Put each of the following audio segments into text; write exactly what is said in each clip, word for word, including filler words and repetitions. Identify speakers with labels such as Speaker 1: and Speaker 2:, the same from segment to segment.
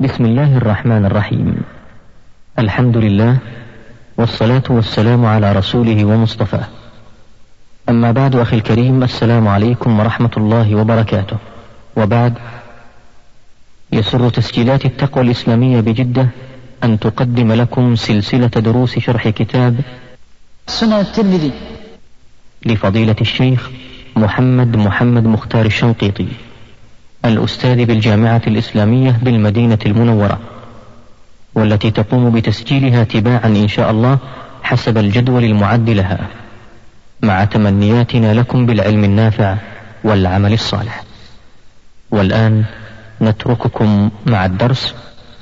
Speaker 1: بسم الله الرحمن الرحيم. الحمد لله والصلاة والسلام على رسوله ومصطفاه. أما بعد، أخي الكريم، السلام عليكم ورحمة الله وبركاته. وبعد، يسر تسجيلات التقوى الإسلامية بجدة أن تقدم لكم سلسلة دروس شرح كتاب
Speaker 2: سنن الترمذي
Speaker 1: لفضيلة الشيخ محمد محمد مختار الشنقيطي، الأستاذ بالجامعة الإسلامية بالمدينة المنورة، والتي تقوم بتسجيلها تباعا إن شاء الله حسب الجدول المعد لها، مع تمنياتنا لكم بالعلم النافع والعمل الصالح. والآن نترككم مع الدرس.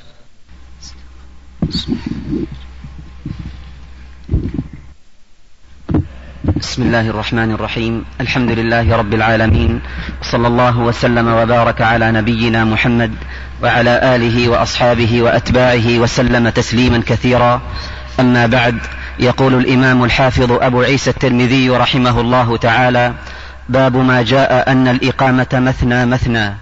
Speaker 3: بسم الله الرحمن الرحيم. الحمد لله رب العالمين، صلى الله وسلم وبارك على نبينا محمد وعلى آله وأصحابه وأتباعه وسلم تسليما كثيرا. أما بعد، يقول الإمام الحافظ أبو عيسى الترمذي رحمه الله تعالى: باب ما جاء أن الإقامة مثنى مثنى.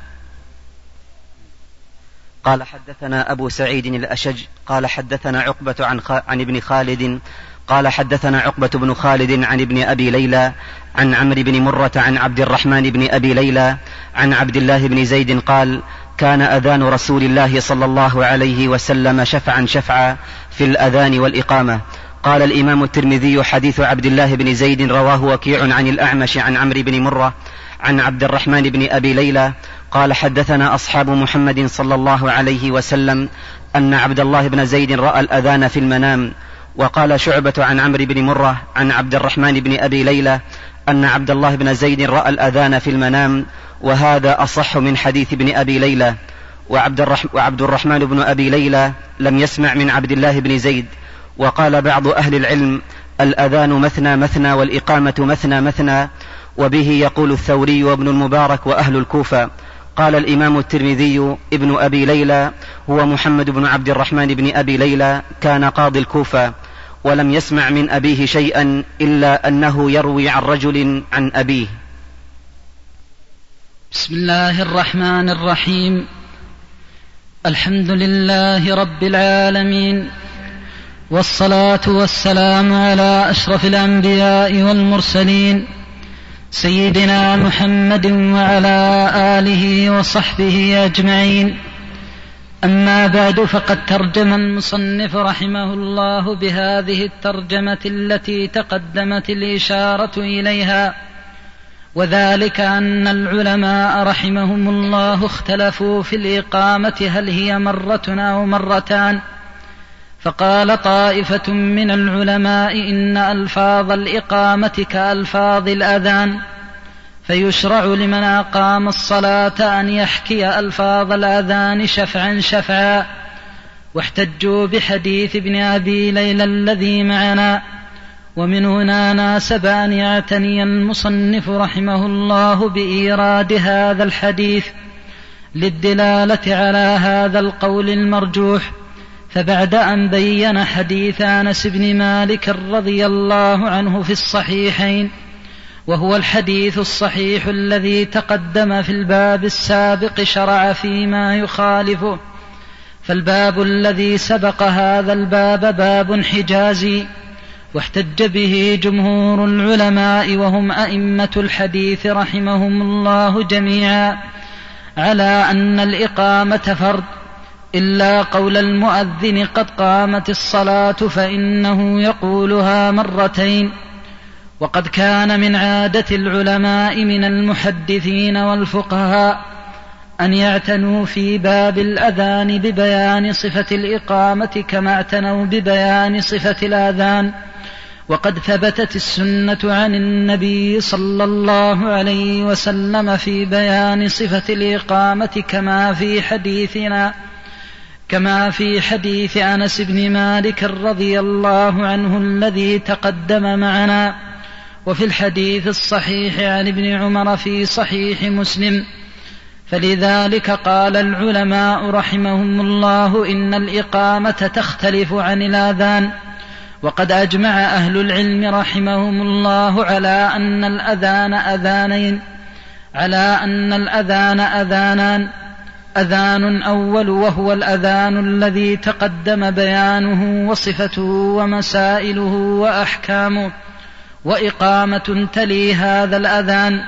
Speaker 3: قال: حدثنا أبو سعيد الأشج قال حدثنا عقبة عن, خ... عن ابن خالد قال حدثنا عقبة بن خالد عن ابن أبي ليلى عن عمرو بن مرة عن عبد الرحمن بن أبي ليلى عن عبد الله بن زيد قال: كان أذان رسول الله صلى الله عليه وسلم شفعا شفعا في الأذان والإقامة. قال الإمام الترمذي: حديث عبد الله بن زيد رواه وكيع عن الأعمش عن عمرو بن مرة عن عبد الرحمن بن أبي ليلى قال: حدثنا أصحاب محمد صلى الله عليه وسلم أن عبد الله بن زيد رأى الأذان في المنام. وقال شعبة عن عمرو بن مرة عن عبد الرحمن بن أبي ليلى أن عبد الله بن زيد رأى الأذان في المنام، وهذا أصح من حديث ابن أبي ليلى. وعبد, الرح وعبد الرحمن بن أبي ليلى لم يسمع من عبد الله بن زيد. وقال بعض أهل العلم: الأذان مثنى مثنى والإقامة مثنى مثنى، وبه يقول الثوري وابن المبارك وأهل الكوفة. قال الإمام الترمذي: ابن أبي ليلى هو محمد بن عبد الرحمن بن أبي ليلى، كان قاضي الكوفة، ولم يسمع من أبيه شيئا إلا أنه يروي عن رجل عن أبيه.
Speaker 2: بسم الله الرحمن الرحيم. الحمد لله رب العالمين، والصلاة والسلام على أشرف الأنبياء والمرسلين، سيدنا محمد وعلى آله وصحبه أجمعين. أما بعد، فقد ترجم المصنف رحمه الله بهذه الترجمة التي تقدمت الإشارة إليها، وذلك أن العلماء رحمهم الله اختلفوا في الإقامة هل هي مرة أو مرتان. فقال طائفة من العلماء: إن ألفاظ الإقامة كألفاظ الأذان، فيشرع لمن أقام الصلاة أن يحكي ألفاظ الأذان شفعا شفعا. واحتجوا بحديث ابن أبي ليلى الذي معنا. ومن هنا ناسب أن يعتني المصنف رحمه الله بإيراد هذا الحديث للدلالة على هذا القول المرجوح. فبعد أن بين حديث أنس بن مالك رضي الله عنه في الصحيحين، وهو الحديث الصحيح الذي تقدم في الباب السابق، شرع فيما يخالفه. فالباب الذي سبق هذا الباب باب حجازي، واحتج به جمهور العلماء وهم أئمة الحديث رحمهم الله جميعا على أن الإقامة فرض، إلا قول المؤذن قد قامت الصلاة فإنه يقولها مرتين. وقد كان من عادة العلماء من المحدثين والفقهاء أن يعتنوا في باب الأذان ببيان صفة الإقامة كما اعتنوا ببيان صفة الأذان. وقد ثبتت السنة عن النبي صلى الله عليه وسلم في بيان صفة الإقامة كما في حديثنا كما في حديث أنس بن مالك رضي الله عنه الذي تقدم معنا، وفي الحديث الصحيح عن ابن عمر في صحيح مسلم. فلذلك قال العلماء رحمهم الله: إن الإقامة تختلف عن الأذان. وقد أجمع أهل العلم رحمهم الله على أن الأذان أذانين على أن الأذان أذانان أذان أول وهو الأذان الذي تقدم بيانه وصفته ومسائله وأحكامه، وإقامة تلي هذا الأذان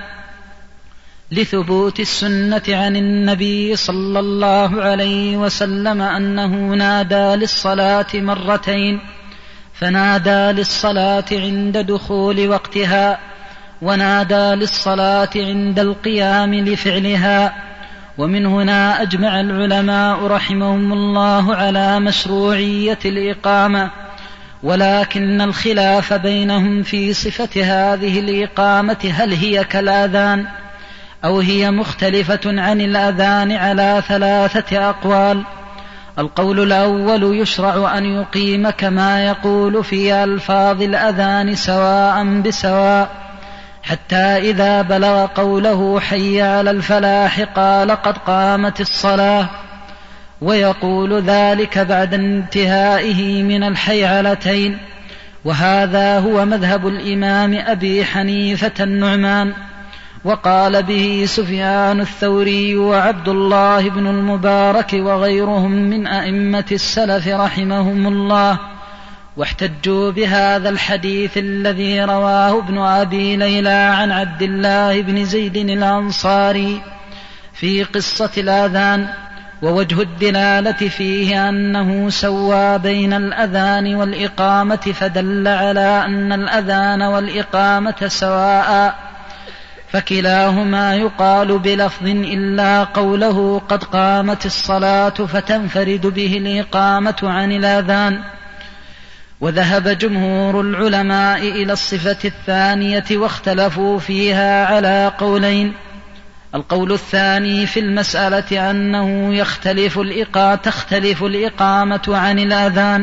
Speaker 2: لثبوت السنة عن النبي صلى الله عليه وسلم أنه نادى للصلاة مرتين، فنادى للصلاة عند دخول وقتها، ونادى للصلاة عند القيام لفعلها. ومن هنا أجمع العلماء رحمهم الله على مشروعية الإقامة، ولكن الخلاف بينهم في صفة هذه الإقامة، هل هي كالأذان أو هي مختلفة عن الأذان، على ثلاثة أقوال. القول الأول: يشرع أن يقيم كما يقول في ألفاظ الأذان سواء بسواء، حتى إذا بلغ قوله حي على الفلاح قال قد قامت الصلاة، ويقول ذلك بعد انتهائه من الحيعلتين. وهذا هو مذهب الإمام أبي حنيفة النعمان، وقال به سفيان الثوري وعبد الله بن المبارك وغيرهم من أئمة السلف رحمهم الله، واحتجوا بهذا الحديث الذي رواه ابن أبي ليلى عن عبد الله بن زيد الأنصاري في قصة الأذان. ووجه الدلالة فيه أنه سوى بين الأذان والإقامة، فدل على أن الأذان والإقامة سواء، فكلاهما يقال بلفظ إلا قوله قد قامت الصلاة، فتنفرد به الإقامة عن الأذان. وذهب جمهور العلماء إلى الصفة الثانية، واختلفوا فيها على قولين. القول الثاني في المسألة أنه يختلف الإقامة تختلف الإقامة عن الأذان،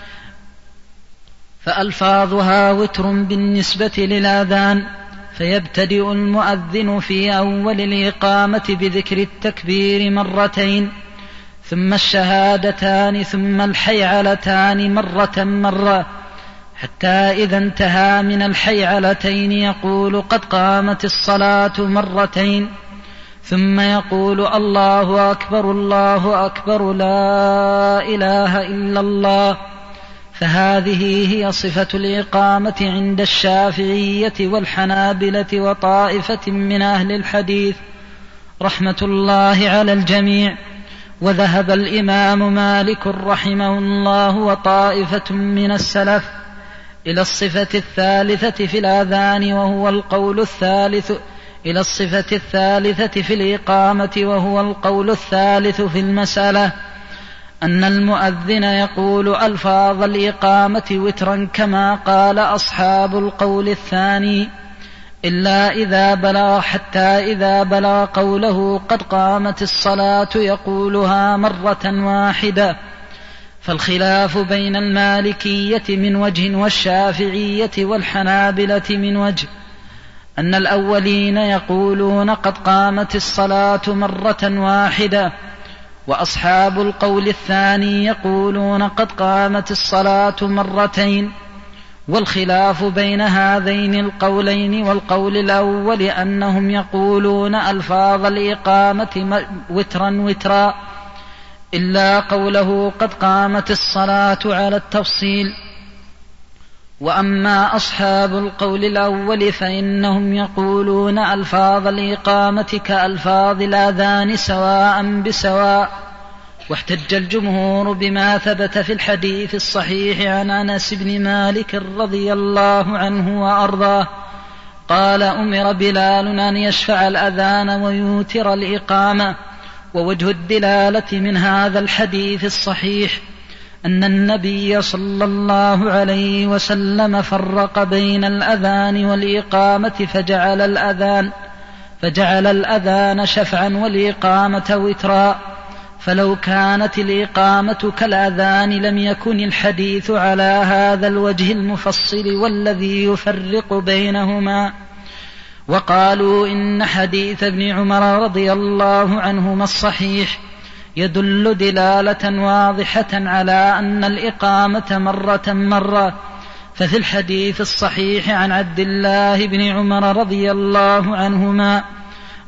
Speaker 2: فألفاظها وتر بالنسبة للأذان، فيبتدئ المؤذن في أول الإقامة بذكر التكبير مرتين، ثم الشهادتان، ثم الحيعلتان مرة مرة، حتى إذا انتهى من الحيعلتين يقول قد قامت الصلاة مرتين، ثم يقول الله أكبر الله أكبر لا إله إلا الله. فهذه هي صفة الإقامة عند الشافعية والحنابلة وطائفة من أهل الحديث رحمة الله على الجميع. وذهب الإمام مالك رحمه الله وطائفة من السلف إلى الصفة الثالثة في الأذان، وهو القول الثالث إلى الصفة الثالثة في الإقامة، وهو القول الثالث في المسألة، أن المؤذن يقول ألفاظ الإقامة وترا كما قال أصحاب القول الثاني، إلا إذا بلغ حتى إذا بلغ قوله قد قامت الصلاة يقولها مرة واحدة. فالخلاف بين المالكية من وجه والشافعية والحنابلة من وجه، أن الأولين يقولون قد قامت الصلاة مرة واحدة، وأصحاب القول الثاني يقولون قد قامت الصلاة مرتين. والخلاف بين هذين القولين والقول الأول أنهم يقولون ألفاظ الإقامة وترا وترا، إلا قوله قد قامت الصلاة على التفصيل. وأما أصحاب القول الأول فإنهم يقولون ألفاظ الإقامة كألفاظ الأذان سواء بسواء. واحتج الجمهور بما ثبت في الحديث الصحيح عن أنس بن مالك رضي الله عنه وأرضاه قال أمر بلال أن يشفع الأذان ويوتر الإقامة. ووجه الدلالة من هذا الحديث الصحيح أن النبي صلى الله عليه وسلم فرق بين الأذان والإقامة فجعل الأذان فجعل الأذان شفعا والإقامة وترا. فلو كانت الإقامة كالأذان لم يكن الحديث على هذا الوجه المفصل والذي يفرق بينهما. وقالوا إن حديث ابن عمر رضي الله عنهما الصحيح يدل دلالة واضحة على أن الإقامة مرة مرة. ففي الحديث الصحيح عن عبد الله بن عمر رضي الله عنهما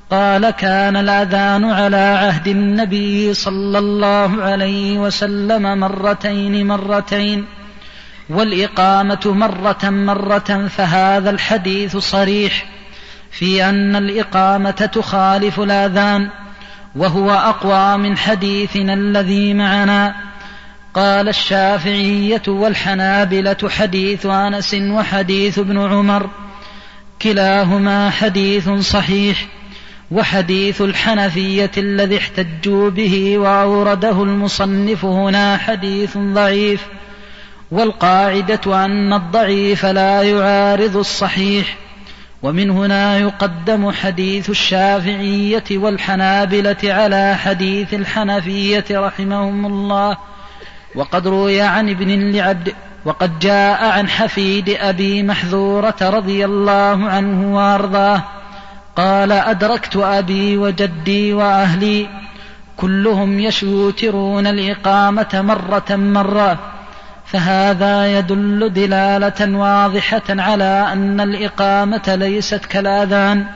Speaker 2: قال كان الأذان على عهد النبي صلى الله عليه وسلم مرتين مرتين والإقامة مرة مرة، فهذا الحديث صريح في أن الإقامة تخالف الأذان، وهو أقوى من حديثنا الذي معنا. قال الشافعية والحنابلة حديث أنس وحديث ابن عمر كلاهما حديث صحيح، وحديث الحنفية الذي احتجوا به وأورده المصنف هنا حديث ضعيف، والقاعدة أن الضعيف لا يعارض الصحيح، ومن هنا يقدم حديث الشافعية والحنابلة على حديث الحنفية رحمهم الله. وقد روي عن ابن لعبد وقد جاء عن حفيد أبي محذورة رضي الله عنه وأرضاه قال أدركت أبي وجدي وأهلي كلهم يشوترون الإقامة مرة مرة، فهذا يدل دلالة واضحة على أن الإقامة ليست كالأذان.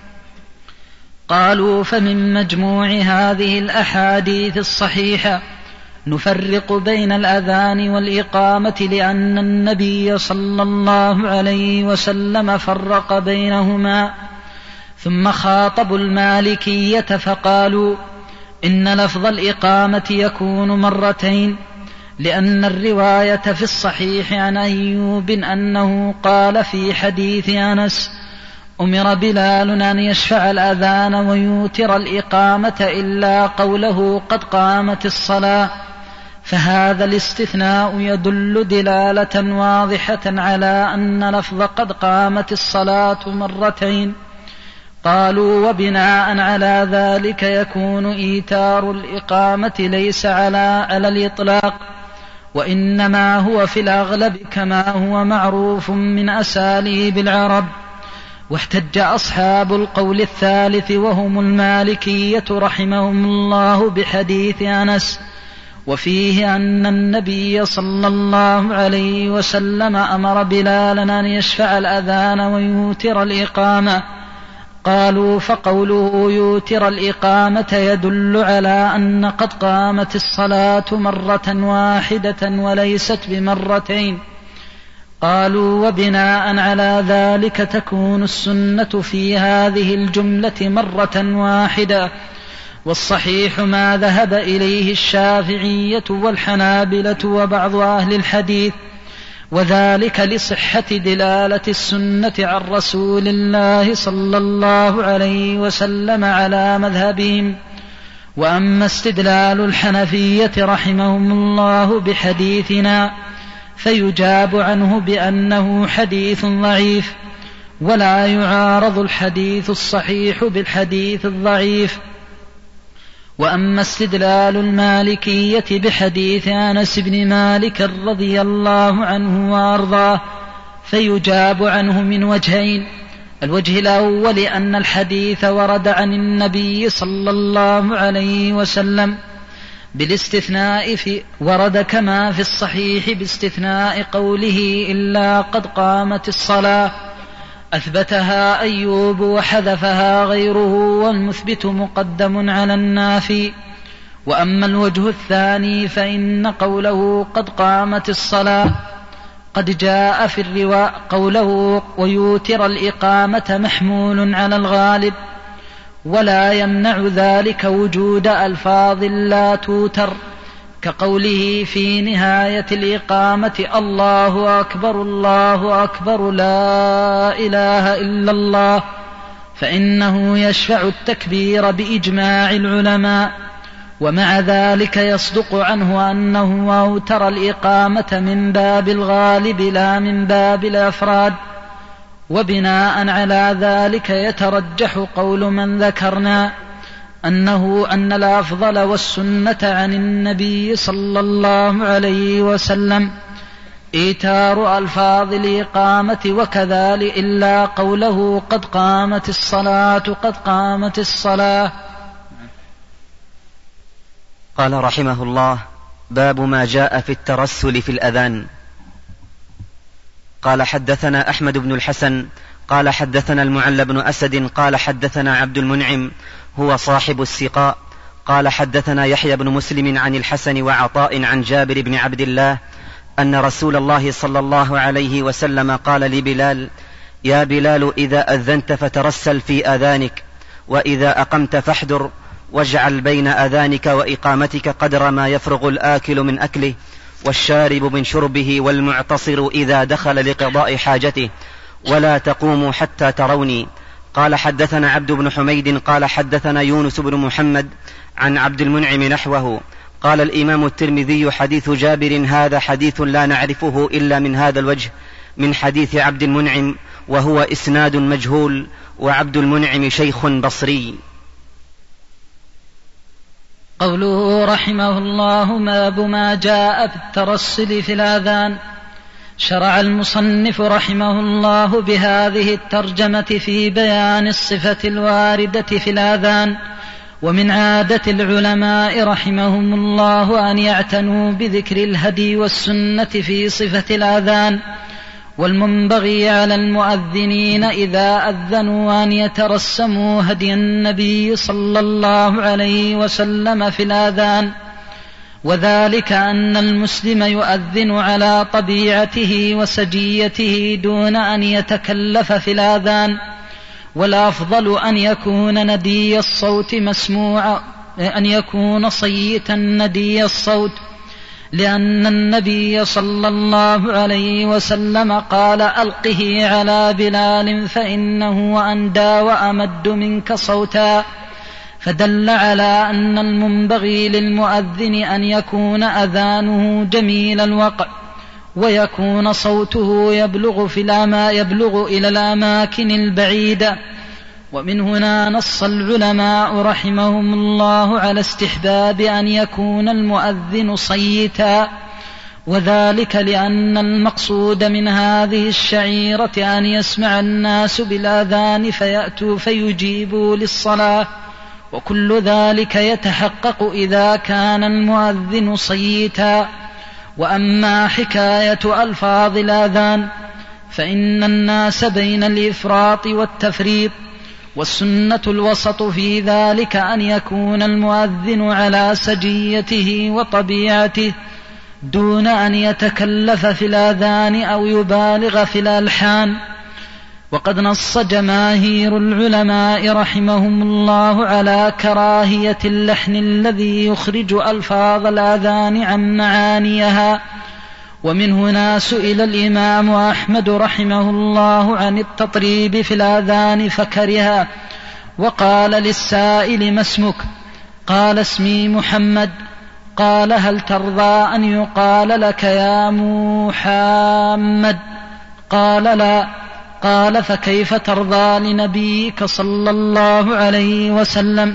Speaker 2: قالوا فمن مجموع هذه الأحاديث الصحيحة نفرق بين الأذان والإقامة، لأن النبي صلى الله عليه وسلم فرق بينهما. ثم خاطبوا المالكية فقالوا إن لفظ الإقامة يكون مرتين، لأن الرواية في الصحيح عن أيوب أنه قال في حديث أنس أمر بلال أن يشفع الأذان ويوتر الإقامة إلا قوله قد قامت الصلاة، فهذا الاستثناء يدل دلالة واضحة على أن لفظ قد قامت الصلاة مرتين. قالوا وبناء على ذلك يكون إيتار الإقامة ليس على, على الإطلاق، وإنما هو في الأغلب كما هو معروف من أساليب العرب. واحتج أصحاب القول الثالث وهم المالكية رحمهم الله بحديث أنس، وفيه أن النبي صلى الله عليه وسلم أمر بلالا أن يشفع الأذان ويوتر الإقامة. قالوا فقوله يوتر الإقامة يدل على أن قد قامت الصلاة مرة واحدة وليست بمرتين. قالوا وبناء على ذلك تكون السنة في هذه الجملة مرة واحدة، والصحيح ما ذهب إليه الشافعية والحنابلة وبعض أهل الحديث، وذلك لصحة دلالة السنة عن رسول الله صلى الله عليه وسلم على مذهبهم. وأما استدلال الحنفية رحمهم الله بحديثنا فيجاب عنه بأنه حديث ضعيف، ولا يعارض الحديث الصحيح بالحديث الضعيف. وأما استدلال المالكية بحديث أنس بن مالك رضي الله عنه وأرضاه فيجاب عنه من وجهين: الوجه الأول أن الحديث ورد عن النبي صلى الله عليه وسلم بالاستثناء في ورد كما في الصحيح باستثناء قوله إلا قد قامت الصلاة، أثبتها أيوب وحذفها غيره، والمثبت مقدم على النافي. وأما الوجه الثاني فإن قوله قد قامت الصلاة قد جاء في الرواء قوله ويوتر الإقامة محمول على الغالب، ولا يمنع ذلك وجود ألفاظ لا توتر كقوله في نهاية الإقامة الله أكبر الله أكبر لا إله إلا الله، فإنه يشفع التكبير بإجماع العلماء. ومع ذلك يصدق عنه أنه أوتر الإقامة من باب الغالب لا من باب الأفراد. وبناء على ذلك يترجح قول من ذكرنا أنه أن الأفضل والسنة عن النبي صلى الله عليه وسلم إيتار ألفاظ الإقامة، وكذلك إلا قوله قد قامت الصلاة قد قامت الصلاة.
Speaker 3: قال رحمه الله: باب ما جاء في الترسل في الأذان. قال حدثنا أحمد بن الحسن قال حدثنا المعلى بن أسد قال حدثنا عبد المنعم هو صاحب السقاء قال حدثنا يحيى بن مسلم عن الحسن وعطاء عن جابر بن عبد الله أن رسول الله صلى الله عليه وسلم قال لبلال: يا بلال إذا أذنت فترسل في أذانك، وإذا أقمت فاحذر، واجعل بين أذانك وإقامتك قدر ما يفرغ الآكل من أكله والشارب من شربه والمعتصر إذا دخل لقضاء حاجته، ولا تقوموا حتى تروني. قال حدثنا عبد بن حميد قال حدثنا يونس بن محمد عن عبد المنعم نحوه. قال الإمام الترمذي: حديث جابر هذا حديث لا نعرفه إلا من هذا الوجه، من حديث عبد المنعم، وهو إسناد مجهول، وعبد المنعم شيخ بصري.
Speaker 2: قوله رحمه الله: باب ما جاء في الترسل في الآذان. شرع المصنف رحمه الله بهذه الترجمة في بيان الصفة الواردة في الآذان. ومن عادة العلماء رحمهم الله أن يعتنوا بذكر الهدي والسنة في صفة الآذان، والمنبغي على المؤذنين إذا أذنوا أن يترسموا هدي النبي صلى الله عليه وسلم في الآذان، وذلك أن المسلم يؤذن على طبيعته وسجيته دون أن يتكلف في الآذان، والأفضل أن يكون ندي الصوت مسموعا، أن يكون صيتا ندي الصوت، لأن النبي صلى الله عليه وسلم قال: ألقه على بلال فإنه أندى وأمد منك صوتا، فدل على أن المنبغي للمؤذن أن يكون أذانه جميل الوقع، ويكون صوته يبلغ, في الأما يبلغ إلى الأماكن البعيدة. ومن هنا نص العلماء رحمهم الله على استحباب أن يكون المؤذن صيتا، وذلك لأن المقصود من هذه الشعيرة أن يسمع الناس بالآذان فيأتوا فيجيبوا للصلاة، وكل ذلك يتحقق إذا كان المؤذن صيتا. وأما حكاية ألفاظ الآذان فإن الناس بين الإفراط والتفريط، والسنة الوسط في ذلك أن يكون المؤذن على سجيته وطبيعته دون أن يتكلف في الآذان أو يبالغ في الألحان. وقد نص جماهير العلماء رحمهم الله على كراهية اللحن الذي يخرج ألفاظ الآذان عن معانيها. ومن هنا سئل الإمام أحمد رحمه الله عن التطريب في الآذان فكرها، وقال للسائل: ما اسمك؟ قال: اسمي محمد. قال: هل ترضى أن يقال لك يا محمد؟ قال: لا. قال: فكيف ترضى لنبيك صلى الله عليه وسلم؟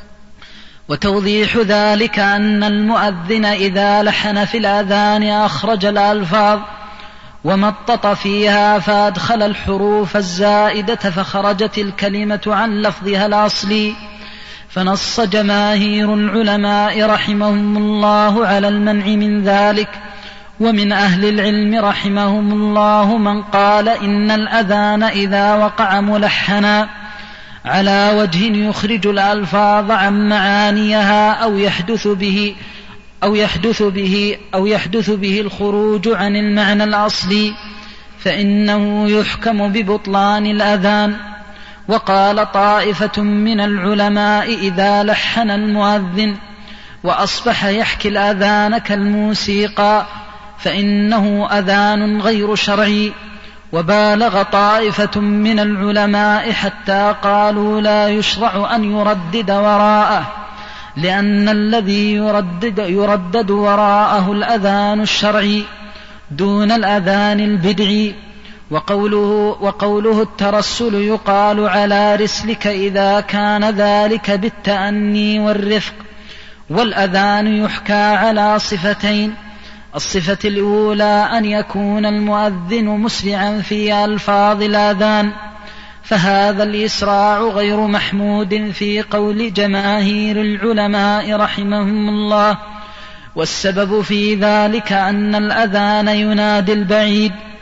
Speaker 2: وتوضيح ذلك أن المؤذن إذا لحن في الآذان أخرج الألفاظ ومطط فيها فأدخل الحروف الزائدة فخرجت الكلمة عن لفظها الأصلي، فنص جماهير العلماء رحمهم الله على المنع من ذلك. ومن أهل العلم رحمهم الله من قال إن الأذان إذا وقع ملحنا على وجه يخرج الألفاظ عن معانيها أو يحدث به أو يحدث به أو يحدث به الخروج عن المعنى الأصلي فإنه يحكم ببطلان الأذان. وقال طائفة من العلماء إذا لحن المؤذن وأصبح يحكي الأذان كالموسيقى فإنه أذان غير شرعي. وبالغ طائفة من العلماء حتى قالوا لا يشرع أن يردد وراءه، لأن الذي يردد, يردد وراءه الأذان الشرعي دون الأذان البدعي. وقوله, وقوله الترسل يقال على رسلك إذا كان ذلك بالتأني والرفق. والأذان يحكى على صفتين: الصفة الأولى أن يكون المؤذن مسرعا في ألفاظ الآذان، فهذا الإسراع غير محمود في قول جماهير العلماء رحمهم الله. والسبب في ذلك أن الأذان ينادي البعيد،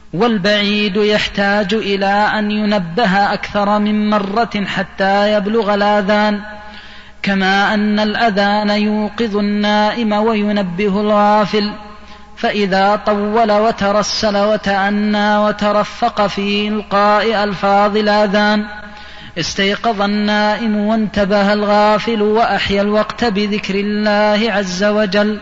Speaker 2: والبعيد يحتاج إلى أن ينبه أكثر من مرة حتى يبلغ الآذان، كما أن الأذان يوقظ النائم وينبه الغافل، فإذا طول وترسل وتأنى وترفق في إلقاء ألفاظ الآذان استيقظ النائم وانتبه الغافل وأحيا الوقت بذكر الله عز وجل،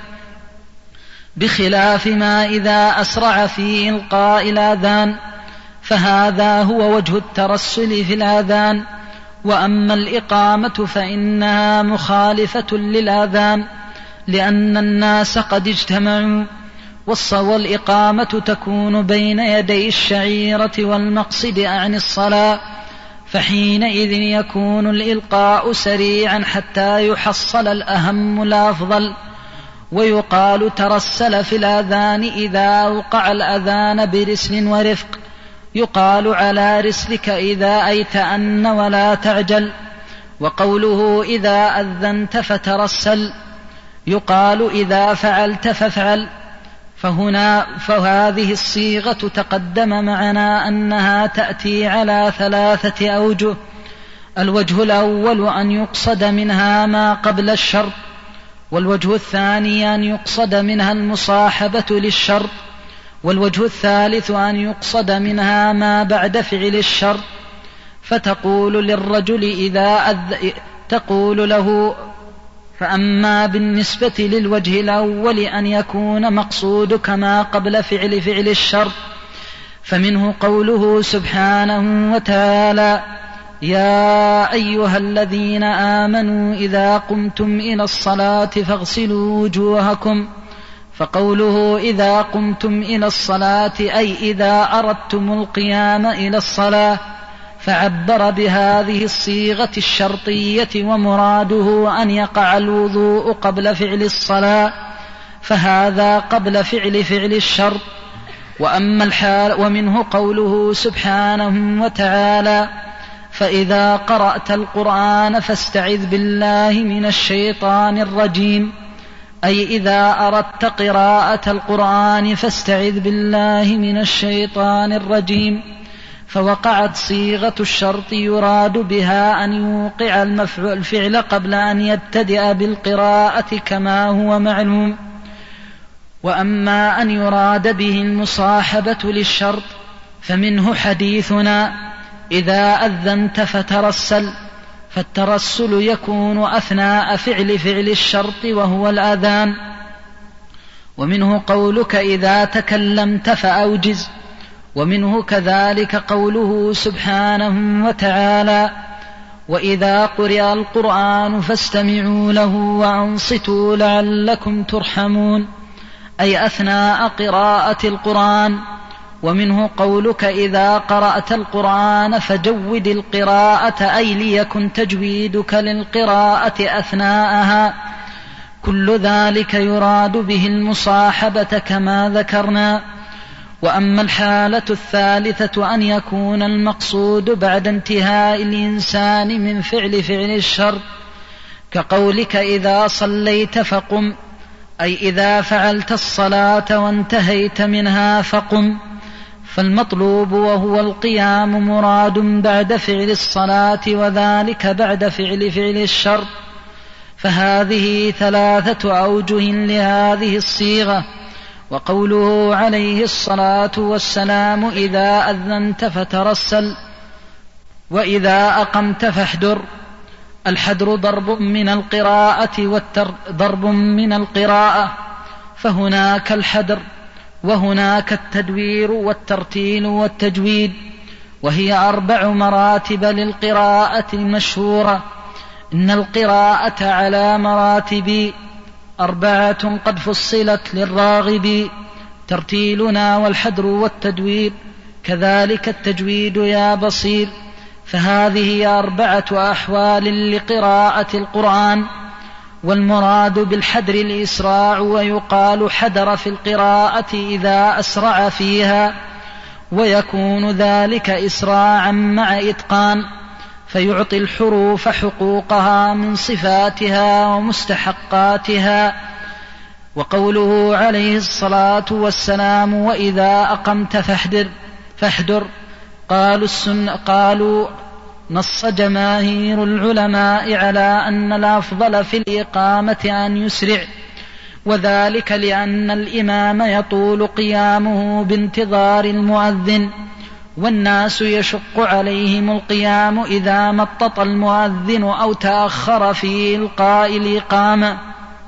Speaker 2: بخلاف ما إذا أسرع في إلقاء الآذان، فهذا هو وجه الترسل في الآذان. وأما الإقامة فإنها مخالفة للآذان، لأن الناس قد اجتمعوا، والإقامة تكون بين يدي الشعيرة والمقصد عن الصلاة، فحينئذ يكون الإلقاء سريعا حتى يحصل الأهم الأفضل. ويقال ترسل في الآذان إذا أوقع الأذان برسل ورفق، يقال على رسلك إذا أيتأن ولا تعجل. وقوله إذا أذنت فترسل يقال إذا فعلت فافعل. فهنا فهذه الصيغة تقدم معنا أنها تأتي على ثلاثة أوجه. الوجه الأول أن يقصد منها ما قبل الشرط، والوجه الثاني أن يقصد منها المصاحبة للشرط، والوجه الثالث أن يقصد منها ما بعد فعل الشرط. فتقول للرجل إذا أذ... تقول له فأما بالنسبة للوجه الأول أن يكون مقصودك ما قبل فعل فعل الشرط، فمنه قوله سبحانه وتعالى يا أيها الذين آمنوا إذا قمتم إلى الصلاة فاغسلوا وجوهكم، فقوله إذا قمتم إلى الصلاة أي إذا أردتم القيام إلى الصلاة، فعبر بهذه الصيغة الشرطية ومراده أن يقع الوضوء قبل فعل الصلاة، فهذا قبل فعل فعل الشرط. وأما الحال ومنه قوله سبحانه وتعالى فإذا قرأت القرآن فاستعذ بالله من الشيطان الرجيم، أي إذا أردت قراءة القرآن فاستعذ بالله من الشيطان الرجيم. فوقعت صيغة الشرط يراد بها أن يوقع الفعل قبل أن يبتدئ بالقراءة كما هو معلوم. وأما أن يراد به المصاحبة للشرط فمنه حديثنا إذا أذنت فترسل، فالترسل يكون أثناء فعل فعل الشرط وهو الأذان. ومنه قولك إذا تكلمت فأوجز، ومنه كذلك قوله سبحانه وتعالى وإذا قرئ القرآن فاستمعوا له وأنصتوا لعلكم ترحمون، أي أثناء قراءة القرآن. ومنه قولك إذا قرأت القرآن فجود القراءة، أي ليكن تجويدك للقراءة أثناءها. كل ذلك يراد به المصاحبة كما ذكرنا. وأما الحالة الثالثة أن يكون المقصود بعد انتهاء الإنسان من فعل فعل الشر، كقولك إذا صليت فقم، أي إذا فعلت الصلاة وانتهيت منها فقم. فالمطلوب وهو القيام مراد بعد فعل الصلاة، وذلك بعد فعل فعل الشر. فهذه ثلاثة أوجه لهذه الصيغة. وقوله عليه الصلاة والسلام إذا أذنت فترسل وإذا أقمت فاحدر، الحدر ضرب من القراءة والضرب من القراءة، فهناك الحدر وهناك التدوير والترتيل والتجويد، وهي أربع مراتب للقراءة المشهورة. إن القراءة على مراتب أربعة قد فصلت للراغب، ترتيلنا والحدر والتدوير، كذلك التجويد يا بصير. فهذه أربعة أحوال لقراءة القرآن. والمراد بالحدر الإسراع، ويقال حدر في القراءة إذا أسرع فيها، ويكون ذلك إسراعا مع إتقان، فيعطي الحروف حقوقها من صفاتها ومستحقاتها. وقوله عليه الصلاة والسلام وإذا أقمت فاحدر, فاحدر قالوا, السنة قالوا نص جماهير العلماء على أن الأفضل في الإقامة أن يسرع، وذلك لأن الإمام يطول قيامه بانتظار المؤذن، والناس يشق عليهم القيام إذا مطط المؤذن أو تأخر في إلقاء الإقامة،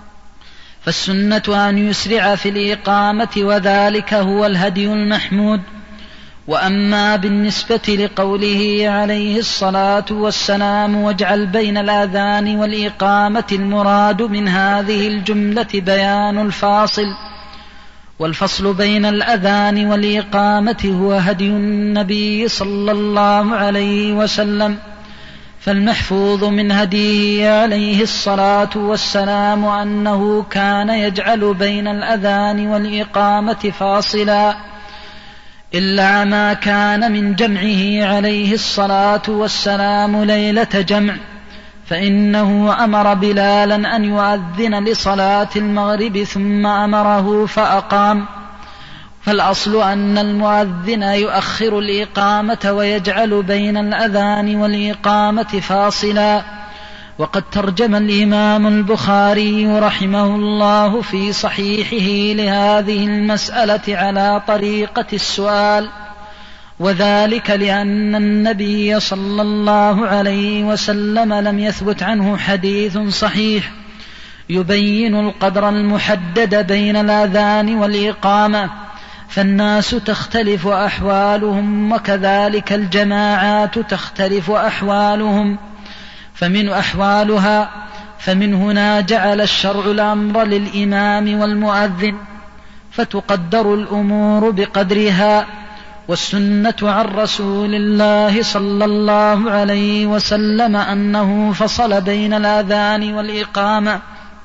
Speaker 2: فالسنة أن يسرع في الإقامة، وذلك هو الهدي المحمود. وأما بالنسبة لقوله عليه الصلاة والسلام واجعل بين الأذان والإقامة، المراد من هذه الجملة بيان الفاصل، والفصل بين الأذان والإقامة هو هدي النبي صلى الله عليه وسلم، فالمحفوظ من هديه عليه الصلاة والسلام أنه كان يجعل بين الأذان والإقامة فاصلا، إلا ما كان من جمعه عليه الصلاة والسلام ليلة جمع، فإنه أمر بلالا أن يؤذن لصلاة المغرب ثم أمره فأقام، فالأصل أن المؤذن يؤخر الإقامة ويجعل بين الأذان والإقامة فاصلا. وقد ترجم الإمام البخاري رحمه الله في صحيحه لهذه المسألة على طريقة السؤال، وذلك لأن النبي صلى الله عليه وسلم لم يثبت عنه حديث صحيح يبين القدر المحدد بين الأذان والإقامة، فالناس تختلف أحوالهم، وكذلك الجماعات تختلف أحوالهم فمن أحوالها، فمن هنا جعل الشرع الأمر للإمام والمؤذن، فتقدر الأمور بقدرها. والسنة عن رسول الله صلى الله عليه وسلم أنه فصل بين الأذان والإقامة،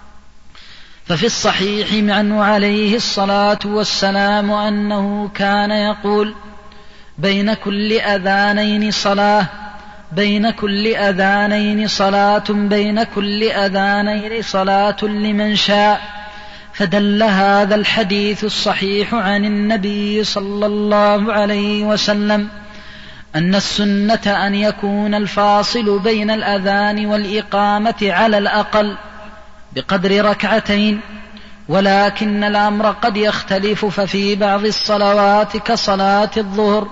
Speaker 2: ففي الصحيح عنه عليه الصلاة والسلام أنه كان يقول بين كل أذانين صلاة بين كل أذانين صلاة بين كل أذانين صلاة لمن شاء، فدل هذا الحديث الصحيح عن النبي صلى الله عليه وسلم أن السنة أن يكون الفاصل بين الأذان والإقامة على الأقل بقدر ركعتين، ولكن الأمر قد يختلف، ففي بعض الصلوات كصلاة الظهر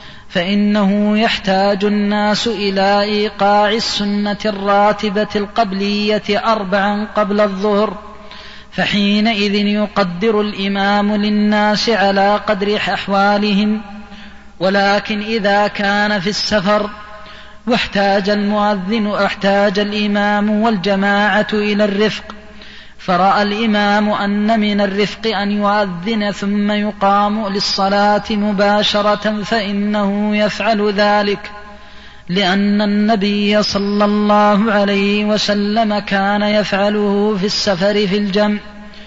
Speaker 2: فإنه يحتاج الناس إلى إيقاع السنة الراتبة القبلية أربعا قبل الظهر، فحينئذ يقدر الإمام للناس على قدر أحوالهم. ولكن إذا كان في السفر واحتاج المؤذن واحتاج الإمام والجماعة إلى الرفق، فرأى الإمام أن من الرفق أن يؤذن ثم يقام للصلاة مباشرة، فإنه يفعل ذلك، لأن النبي صلى الله عليه وسلم كان يفعله في السفر في الجمع،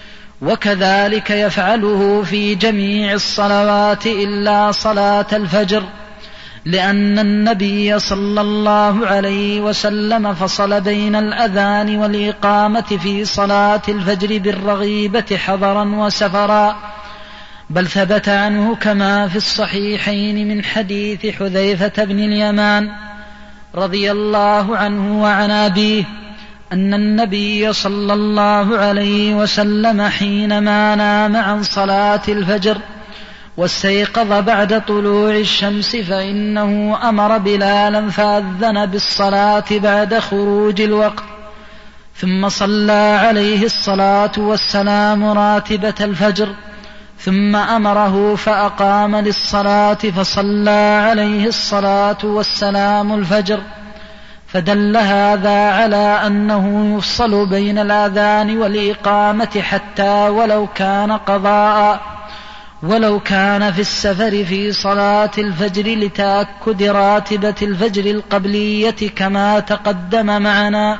Speaker 2: وكذلك يفعله في جميع الصلوات إلا صلاة الفجر، لأن النبي صلى الله عليه وسلم فصل بين الأذان والإقامة في صلاة الفجر بالرغيبة حضرا وسفرا، بل ثبت عنه كما في الصحيحين من حديث حذيفة بن اليمان رضي الله عنه وعن أبيه أن النبي صلى الله عليه وسلم حينما نام عن صلاة الفجر واستيقظ بعد طلوع الشمس فإنه أمر بلالا فأذن بالصلاة بعد خروج الوقت، ثم صلى عليه الصلاة والسلام راتبة الفجر، ثم أمره فأقام للصلاة فصلى عليه الصلاة والسلام الفجر، فدل هذا على أنه يفصل بين الأذان والإقامة حتى ولو كان قضاء ولو كان في السفر في صلاة الفجر لتأكد راتبة الفجر القبلية كما تقدم معنا.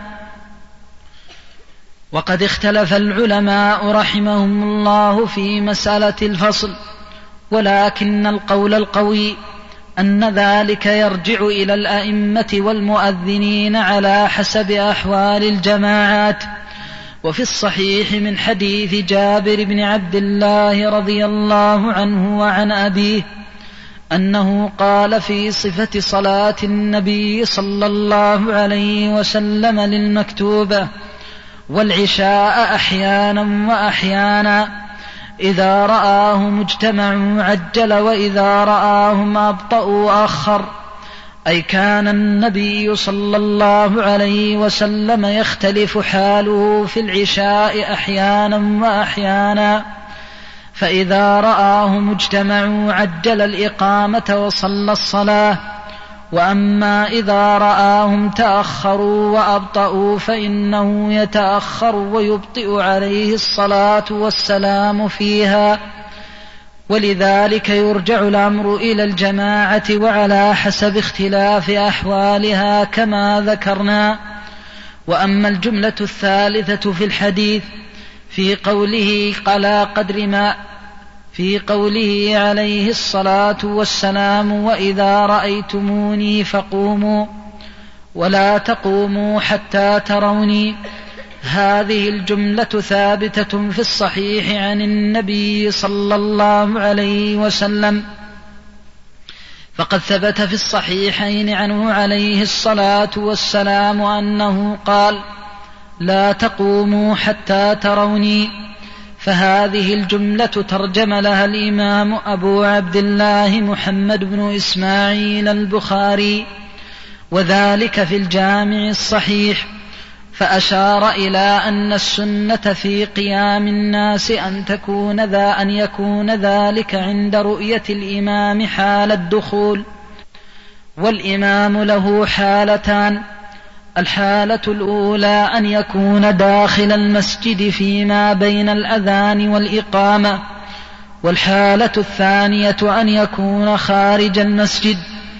Speaker 2: وقد اختلف العلماء رحمهم الله في مسألة الفصل، ولكن القول القوي أن ذلك يرجع إلى الأئمة والمؤذنين على حسب أحوال الجماعات، وفي الصحيح من حديث جابر بن عبد الله رضي الله عنه وعن أبيه أنه قال في صفة صلاة النبي صلى الله عليه وسلم للمكتوبة والعشاء أحيانا وأحيانا إذا رآهم اجتمعوا عجل وإذا رآهم أبطأوا أخر، أي كان النبي صلى الله عليه وسلم يختلف حاله في العشاء أحيانا وأحيانا، فإذا رآهم اجتمعوا عجل الإقامة وصلى الصلاة، وأما إذا رآهم تأخروا وأبطأوا فإنه يتأخر ويبطئ عليه الصلاة والسلام فيها. ولذلك يرجع الأمر إلى الجماعة وعلى حسب اختلاف أحوالها كما ذكرنا. وأما الجملة الثالثة في الحديث في قوله على قدر ما في قوله عليه الصلاة والسلام وإذا رأيتموني فقوموا ولا تقوموا حتى تروني، هذه الجملة ثابتة في الصحيح عن النبي صلى الله عليه وسلم، فقد ثبت في الصحيحين عنه عليه الصلاة والسلام أنه قال لا تقوموا حتى تروني، فهذه الجملة ترجم لها الإمام أبو عبد الله محمد بن إسماعيل البخاري، وذلك في الجامع الصحيح، فأشار إلى أن السنة في قيام الناس أن تكون ذا أن يكون ذلك عند رؤية الإمام حال الدخول، والإمام له حالتان: الحالة الأولى أن يكون داخل المسجد فيما بين الأذان والإقامة، والحالة الثانية أن يكون خارج المسجد.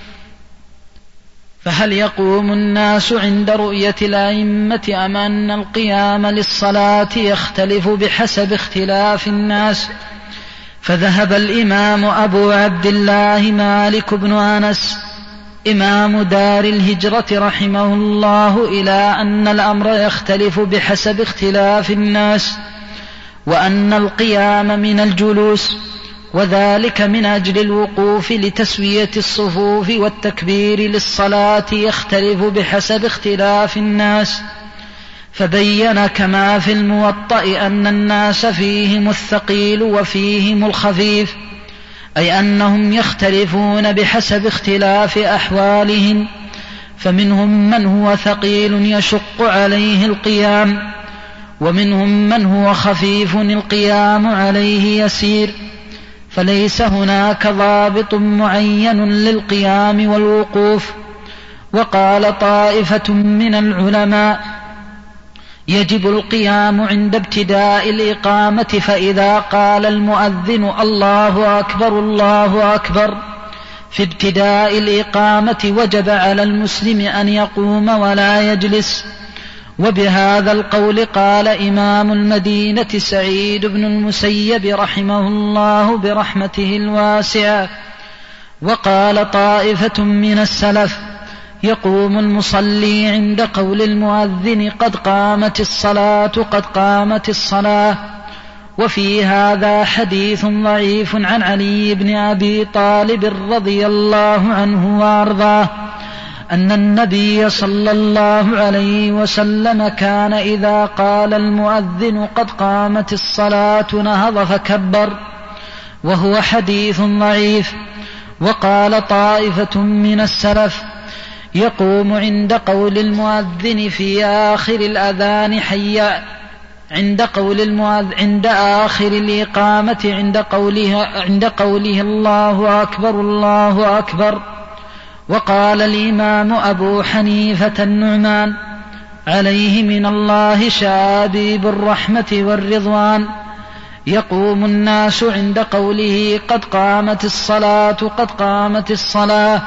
Speaker 2: فهل يقوم الناس عند رؤية الأئمة أم أن القيام للصلاة يختلف بحسب اختلاف الناس؟ فذهب الإمام أبو عبد الله مالك بن أنس إمام دار الهجرة رحمه الله إلى أن الأمر يختلف بحسب اختلاف الناس، وأن القيام من الجلوس، وذلك من أجل الوقوف لتسوية الصفوف والتكبير للصلاة يختلف بحسب اختلاف الناس. فبين كما في الموطأ أن الناس فيهم الثقيل وفيهم الخفيف، أي أنهم يختلفون بحسب اختلاف أحوالهم، فمنهم من هو ثقيل يشق عليه القيام، ومنهم من هو خفيف القيام عليه يسير، فليس هناك ضابط معين للقيام والوقوف. وقال طائفة من العلماء يجب القيام عند ابتداء الإقامة، فإذا قال المؤذن الله أكبر الله أكبر في ابتداء الإقامة وجب على المسلم أن يقوم ولا يجلس. وبهذا القول قال إمام المدينة سعيد بن المسيب رحمه الله برحمته الواسعة. وقال طائفة من السلف يقوم المصلي عند قول المؤذن قد قامت الصلاة قد قامت الصلاة. وفي هذا حديث ضعيف عن علي بن أبي طالب رضي الله عنه وأرضاه أن النبي صلى الله عليه وسلم كان إذا قال المؤذن قد قامت الصلاة نهض فكبر، وهو حديث ضعيف. وقال طائفة من السلف يقوم عند قول المؤذن في آخر الأذان حي عند قول المؤذن عند آخر الإقامة عند قوله عند قوله الله أكبر الله أكبر. وقال الإمام أبو حنيفة النعمان عليه من الله شابيب الرحمة والرضوان يقوم الناس عند قوله قد قامت الصلاة قد قامت الصلاة،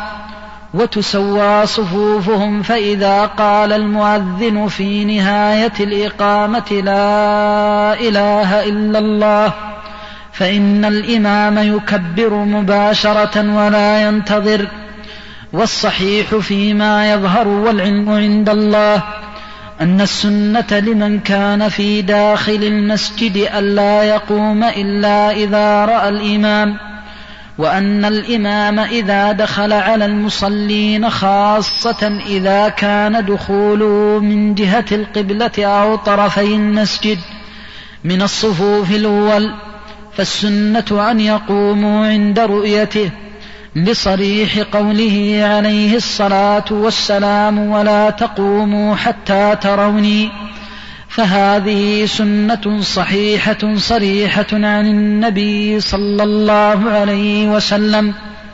Speaker 2: وتسوى صفوفهم، فإذا قال المؤذن في نهاية الإقامة لا إله إلا الله فإن الإمام يكبر مباشرة ولا ينتظر. والصحيح فيما يظهر والعلم عند الله أن السنة لمن كان في داخل المسجد ألا يقوم إلا إذا رأى الإمام، وأن الإمام إذا دخل على المصلين خاصة إذا كان دخوله من جهة القبلة أو طرفي المسجد من الصفوف الأول، فالسنة أن يقوموا عند رؤيته بصريح قوله عليه الصلاة والسلام ولا تقوموا حتى تروني، فهذه سنة صحيحة صريحة عن النبي صلى الله عليه وسلم.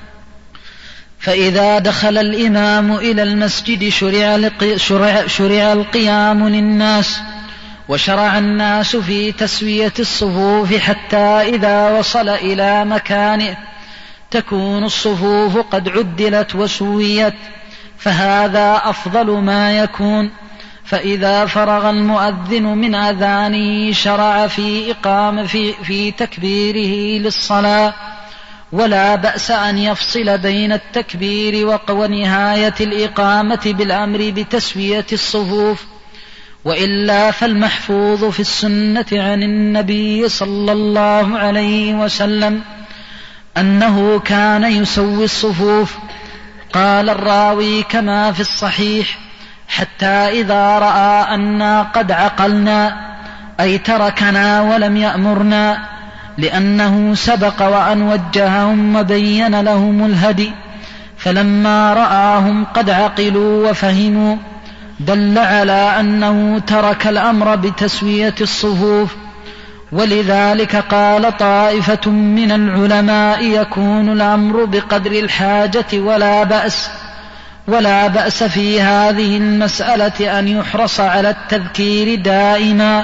Speaker 2: فإذا دخل الإمام إلى المسجد شرع, شرع, شرع القيام للناس، وشرع الناس في تسوية الصفوف حتى إذا وصل إلى مكانه تكون الصفوف قد عدلت وسويت، فهذا أفضل ما يكون. فإذا فرغ المؤذن من أذانه شرع في إقامة في, في تكبيره للصلاة، ولا بأس أن يفصل بين التكبير ونهاية الإقامة بالأمر بتسوية الصفوف، وإلا فالمحفوظ في السنة عن النبي صلى الله عليه وسلم أنه كان يسوي الصفوف. قال الراوي كما في الصحيح حتى إذا رأى أنا قد عقلنا، أي تركنا ولم يأمرنا، لأنه سبق وأن وجههم وبين لهم الهدي، فلما رآهم قد عقلوا وفهموا دل على أنه ترك الأمر بتسوية الصفوف. ولذلك قال طائفة من العلماء يكون الأمر بقدر الحاجة ولا بأس ولا بأس في هذه المسألة أن يحرص على التذكير دائما،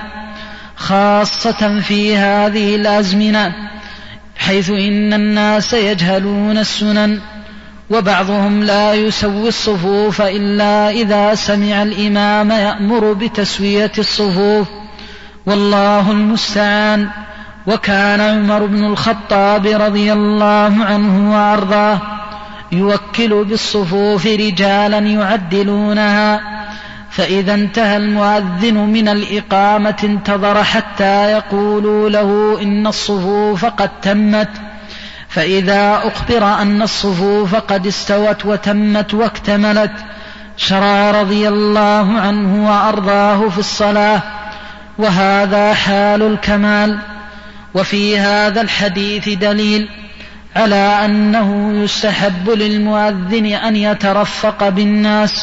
Speaker 2: خاصة في هذه الأزمنة حيث إن الناس يجهلون السنن، وبعضهم لا يسوي الصفوف إلا إذا سمع الإمام يأمر بتسوية الصفوف، والله المستعان. وكان عمر بن الخطاب رضي الله عنه وأرضاه يوكل بالصفوف رجالا يعدلونها، فإذا انتهى المؤذن من الإقامة انتظر حتى يقولوا له إن الصفوف قد تمت، فإذا أخبر أن الصفوف قد استوت وتمت واكتملت شرع رضي الله عنه وأرضاه في الصلاة، وهذا حال الكمال. وفي هذا الحديث دليل على أنه يستحب للمؤذن أن يترفق بالناس،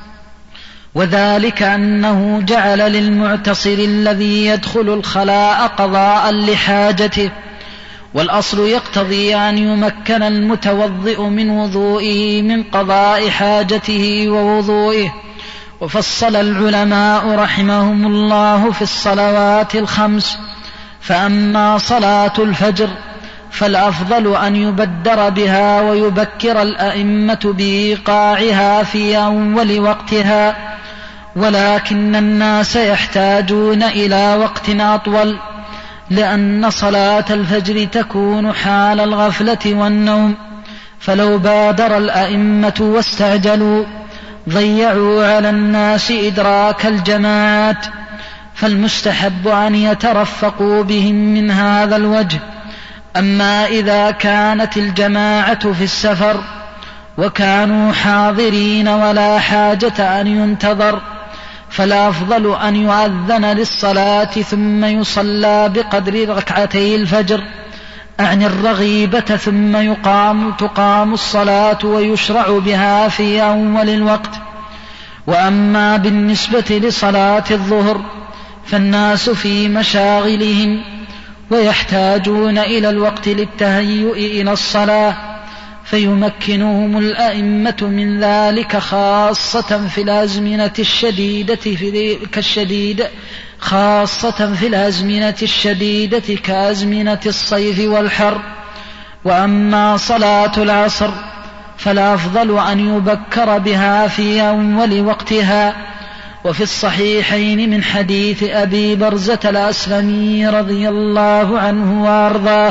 Speaker 2: وذلك أنه جعل للمعتصر الذي يدخل الخلاء قضاء لحاجته، والأصل يقتضي أن يمكن المتوضئ من وضوئه من قضاء حاجته ووضوئه. وفصل العلماء رحمهم الله في الصلوات الخمس، فأما صلاة الفجر فالأفضل أن يبدر بها ويبكر الأئمة بإيقاعها في أول وقتها، ولكن الناس يحتاجون إلى وقت أطول، لأن صلاة الفجر تكون حال الغفلة والنوم، فلو بادر الأئمة واستعجلوا ضيعوا على الناس إدراك الجماعات، فالمستحب أن يترفقوا بهم من هذا الوجه. أما إذا كانت الجماعة في السفر وكانوا حاضرين ولا حاجة أن ينتظر، فالأفضل أن يؤذن للصلاة ثم يصلى بقدر ركعتي الفجر أعني الرغيبة، ثم يقام تقام الصلاة ويشرع بها في أول الوقت. وأما بالنسبة لصلاة الظهر فالناس في مشاغلهم ويحتاجون إلى الوقت للتهيؤ إلى الصلاة، فيمكنهم الأئمة من ذلك خاصة في الأزمنة الشديدة في كالشديد خاصة في الأزمنة الشديدة كأزمنة الصيف والحر. وأما صلاة العصر فالأفضل أن يبكر بها في أول وقتها. وفي الصحيحين من حديث أبي برزة الأسلمي رضي الله عنه وأرضاه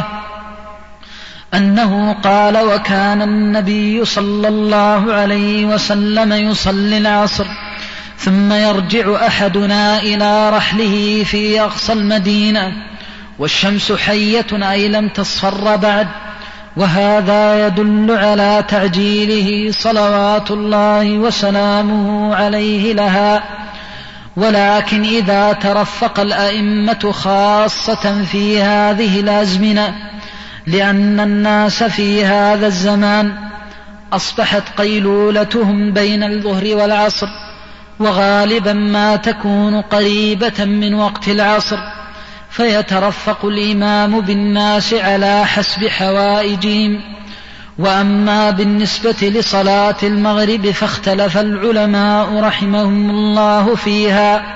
Speaker 2: أنه قال: وكان النبي صلى الله عليه وسلم يصلي العصر ثم يرجع أحدنا إلى رحله في أقصى المدينة والشمس حية أي لم تصفر بعد، وهذا يدل على تعجيله صلوات الله وسلامه عليه لها. ولكن إذا ترفق الأئمة خاصة في هذه الأزمنة، لأن الناس في هذا الزمان أصبحت قيلولتهم بين الظهر والعصر، وغالبا ما تكون قريبة من وقت العصر، فيترفق الإمام بالناس على حسب حوائجهم. وأما بالنسبة لصلاة المغرب فاختلف العلماء رحمهم الله فيها،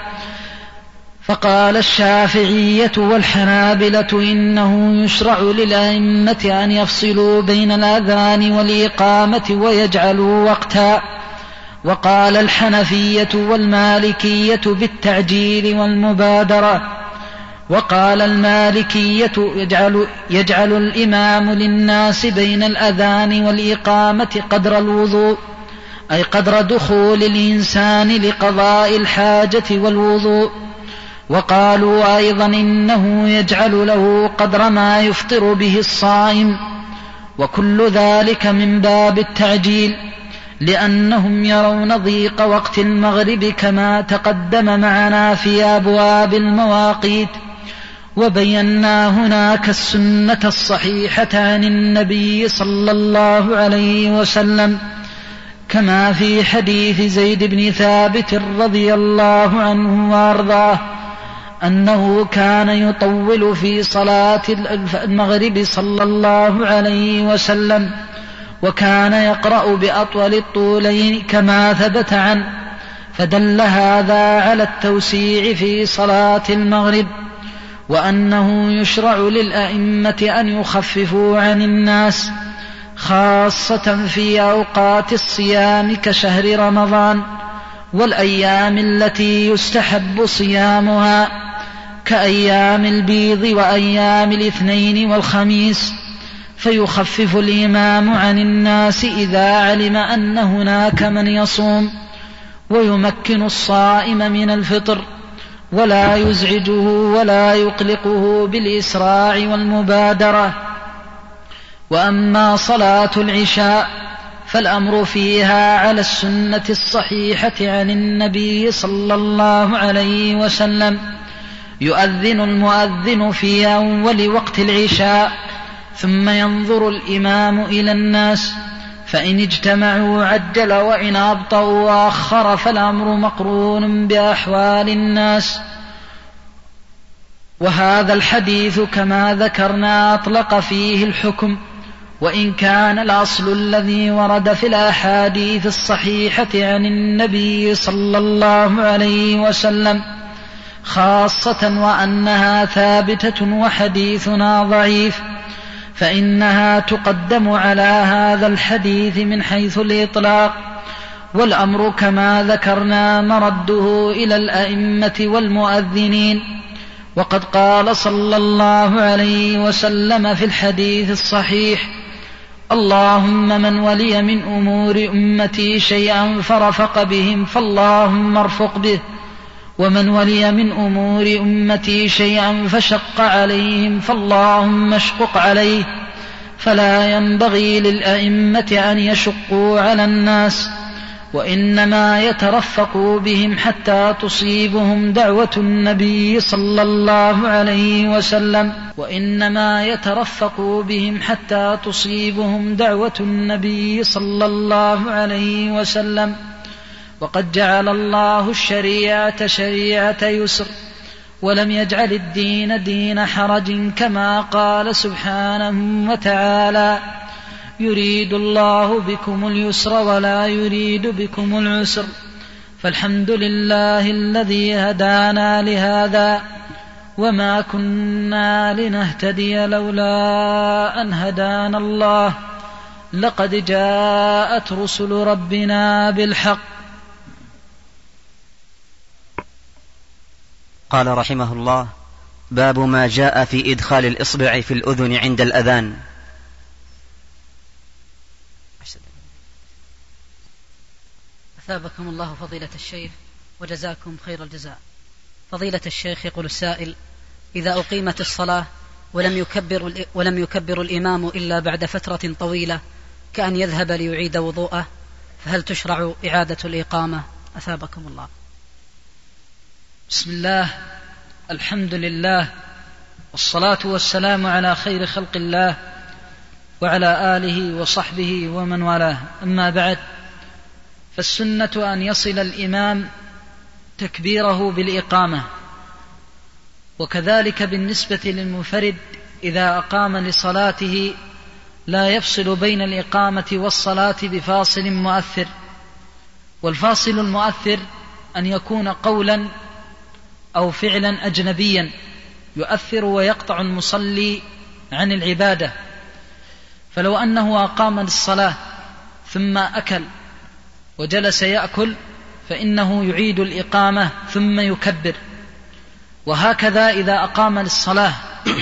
Speaker 2: فقال الشافعية والحنابلة إنه يشرع للأئمة أن يفصلوا بين الأذان والإقامة ويجعلوا وقتا، وقال الحنفية والمالكية بالتعجيل والمبادرة، وقال المالكية يجعل, يجعل الإمام للناس بين الأذان والإقامة قدر الوضوء، أي قدر دخول الإنسان لقضاء الحاجة والوضوء. وقالوا أيضا إنه يجعل له قدر ما يفطر به الصائم، وكل ذلك من باب التعجيل، لأنهم يرون ضيق وقت المغرب كما تقدم معنا في أبواب المواقيت. وبينا هناك السنة الصحيحة عن النبي صلى الله عليه وسلم، كما في حديث زيد بن ثابت رضي الله عنه وارضاه أنه كان يطول في صلاة المغرب صلى الله عليه وسلم، وكان يقرأ بأطول الطولين كما ثبت عنه، فدل هذا على التوسيع في صلاة المغرب، وأنه يشرع للأئمة أن يخففوا عن الناس، خاصة في أوقات الصيام كشهر رمضان والأيام التي يستحب صيامها، كأيام البيض وأيام الاثنين والخميس، فيخفف الإمام عن الناس إذا علم أن هناك من يصوم، ويمكن الصائم من الفطر، ولا يزعجه ولا يقلقه بالإسراع والمبادرة. وأما صلاة العشاء فالأمر فيها على السنة الصحيحة عن النبي صلى الله عليه وسلم، يؤذن المؤذن في أول وقت العشاء، ثم ينظر الإمام إلى الناس، فإن اجتمعوا عجل، وإن أبطأوا وأخر، فالأمر مقرون بأحوال الناس. وهذا الحديث كما ذكرنا أطلق فيه الحكم، وإن كان الأصل الذي ورد في الأحاديث الصحيحة عن النبي صلى الله عليه وسلم خاصة وأنها ثابتة وحديثنا ضعيف، فإنها تقدم على هذا الحديث من حيث الإطلاق، والأمر كما ذكرنا مرده إلى الأئمة والمؤذنين. وقد قال صلى الله عليه وسلم في الحديث الصحيح: اللهم من ولي من أمور أمتي شيئا فرفق بهم فاللهم ارفق به، ومن ولي من أمور أمتي شيئا فشق عليهم فاللهم اشقق عليه. فلا ينبغي للأئمة أن يشقوا على الناس، وإنما يترفقوا بهم حتى تصيبهم دعوة النبي صلى الله عليه وسلم وإنما يترفقوا بهم حتى تصيبهم دعوة النبي صلى الله عليه وسلم. وقد جعل الله الشريعة شريعة يسر، ولم يجعل الدين دين حرج، كما قال سبحانه وتعالى: يريد الله بكم اليسر ولا يريد بكم العسر. فالحمد لله الذي هدانا لهذا، وما كنا لنهتدي لولا أن هدانا الله، لقد جاءت رسل ربنا بالحق.
Speaker 3: قال رحمه الله: باب ما جاء في إدخال الإصبع في الأذن عند الأذان.
Speaker 2: أثابكم الله فضيلة الشيخ،
Speaker 4: وجزاكم خير الجزاء. فضيلة الشيخ، يقول السائل: إذا أقيمت الصلاة ولم يكبر, ولم يكبر الإمام إلا بعد فترة طويلة كأن يذهب ليعيد وضوءه، فهل تشرع إعادة الإقامة؟ أثابكم الله.
Speaker 2: بسم الله، الحمد لله، والصلاة والسلام على خير خلق الله وعلى آله وصحبه ومن والاه. أما بعد، فالسنة أن يصل الإمام تكبيره بالإقامة، وكذلك بالنسبة للمنفرد إذا أقام لصلاته لا يفصل بين الإقامة والصلاة بفاصل مؤثر. والفاصل المؤثر أن يكون قولا أو فعلا أجنبيا يؤثر ويقطع المصلي عن العبادة. فلو أنه أقام للصلاة ثم أكل وجلس يأكل فإنه يعيد الإقامة ثم يكبر. وهكذا إذا أقام للصلاة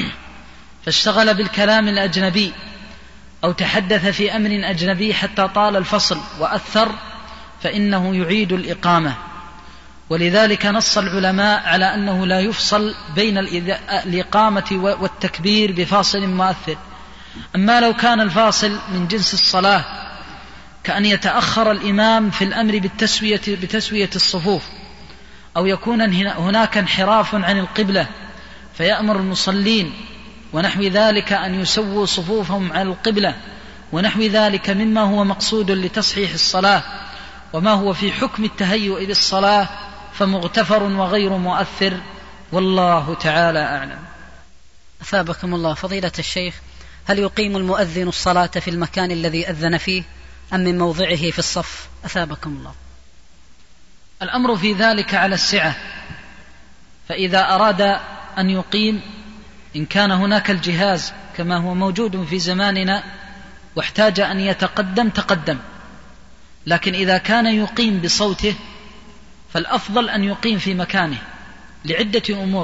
Speaker 2: فاشتغل بالكلام الأجنبي أو تحدث في أمر أجنبي حتى طال الفصل وأثر فإنه يعيد الإقامة. ولذلك نص العلماء على أنه لا يفصل بين الإقامة والتكبير بفاصل مؤثر. أما لو كان الفاصل من جنس الصلاة كأن يتأخر الإمام في الأمر بالتسوية, بتسوية الصفوف، أو يكون هناك انحراف عن القبلة فيأمر المصلين ونحو ذلك أن يسووا صفوفهم على القبلة ونحو ذلك مما هو مقصود لتصحيح الصلاة وما هو في حكم التهيؤ للصلاة، فمغتفر وغير مؤثر، والله تعالى أعلم.
Speaker 4: أثابكم الله. فضيلة الشيخ، هل يقيم المؤذن الصلاة في المكان الذي أذن فيه أم من موضعه في الصف؟ أثابكم الله.
Speaker 2: الأمر في ذلك على السعة، فإذا أراد أن يقيم إن كان هناك الجهاز كما هو موجود في زماننا واحتاج أن يتقدم تقدم، لكن إذا كان يقيم بصوته فالأفضل أن يقيم في مكانه لعدة أمور.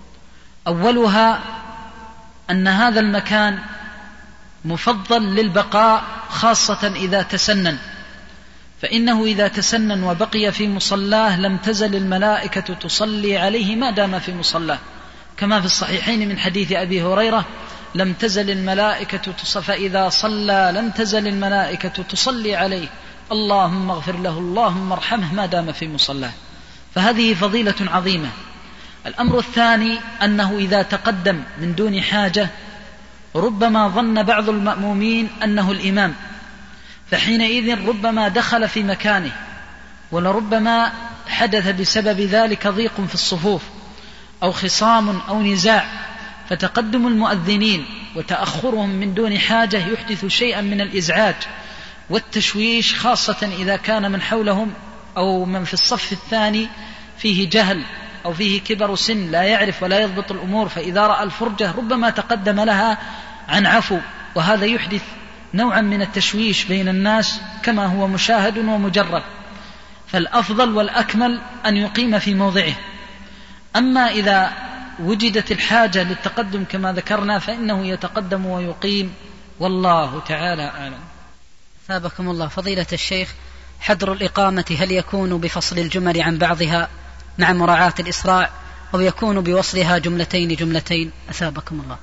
Speaker 2: أولها أن هذا المكان مفضل للبقاء، خاصة إذا تسنن، فإنه إذا تسنن وبقي في مصلاه لم تزل الملائكة تصلي عليه ما دام في مصلاه، كما في الصحيحين من حديث أبي هريرة: لم تزل الملائكة تصلي، فإذا صلى لم تزل الملائكة تصلي عليه، اللهم اغفر له اللهم ارحمه، ما دام في مصلاه. فهذه فضيلة عظيمة. الأمر الثاني أنه إذا تقدم من دون حاجة ربما ظن بعض المأمومين أنه الإمام، فحينئذ ربما دخل في مكانه، ولربما حدث بسبب ذلك ضيق في الصفوف أو خصام أو نزاع، فتقدم المؤذنين وتأخرهم من دون حاجة يحدث شيئا من الإزعاج والتشويش، خاصة إذا كان من حولهم أو من في الصف الثاني فيه جهل أو فيه كبر سن لا يعرف ولا يضبط الأمور، فإذا رأى الفرجة ربما تقدم لها عن عفو، وهذا يحدث نوعا من التشويش بين الناس كما هو مشاهد ومجرب. فالأفضل والأكمل أن يقيم في موضعه. أما إذا وجدت الحاجة للتقدم كما ذكرنا فإنه يتقدم ويقيم، والله تعالى أعلم.
Speaker 4: ثابكم الله. فضيلة الشيخ، حدر الإقامة هل يكون بفصل الجمل عن بعضها مع مراعاة الإسراع أو يكون بوصلها جملتين جملتين؟ أثابكم الله.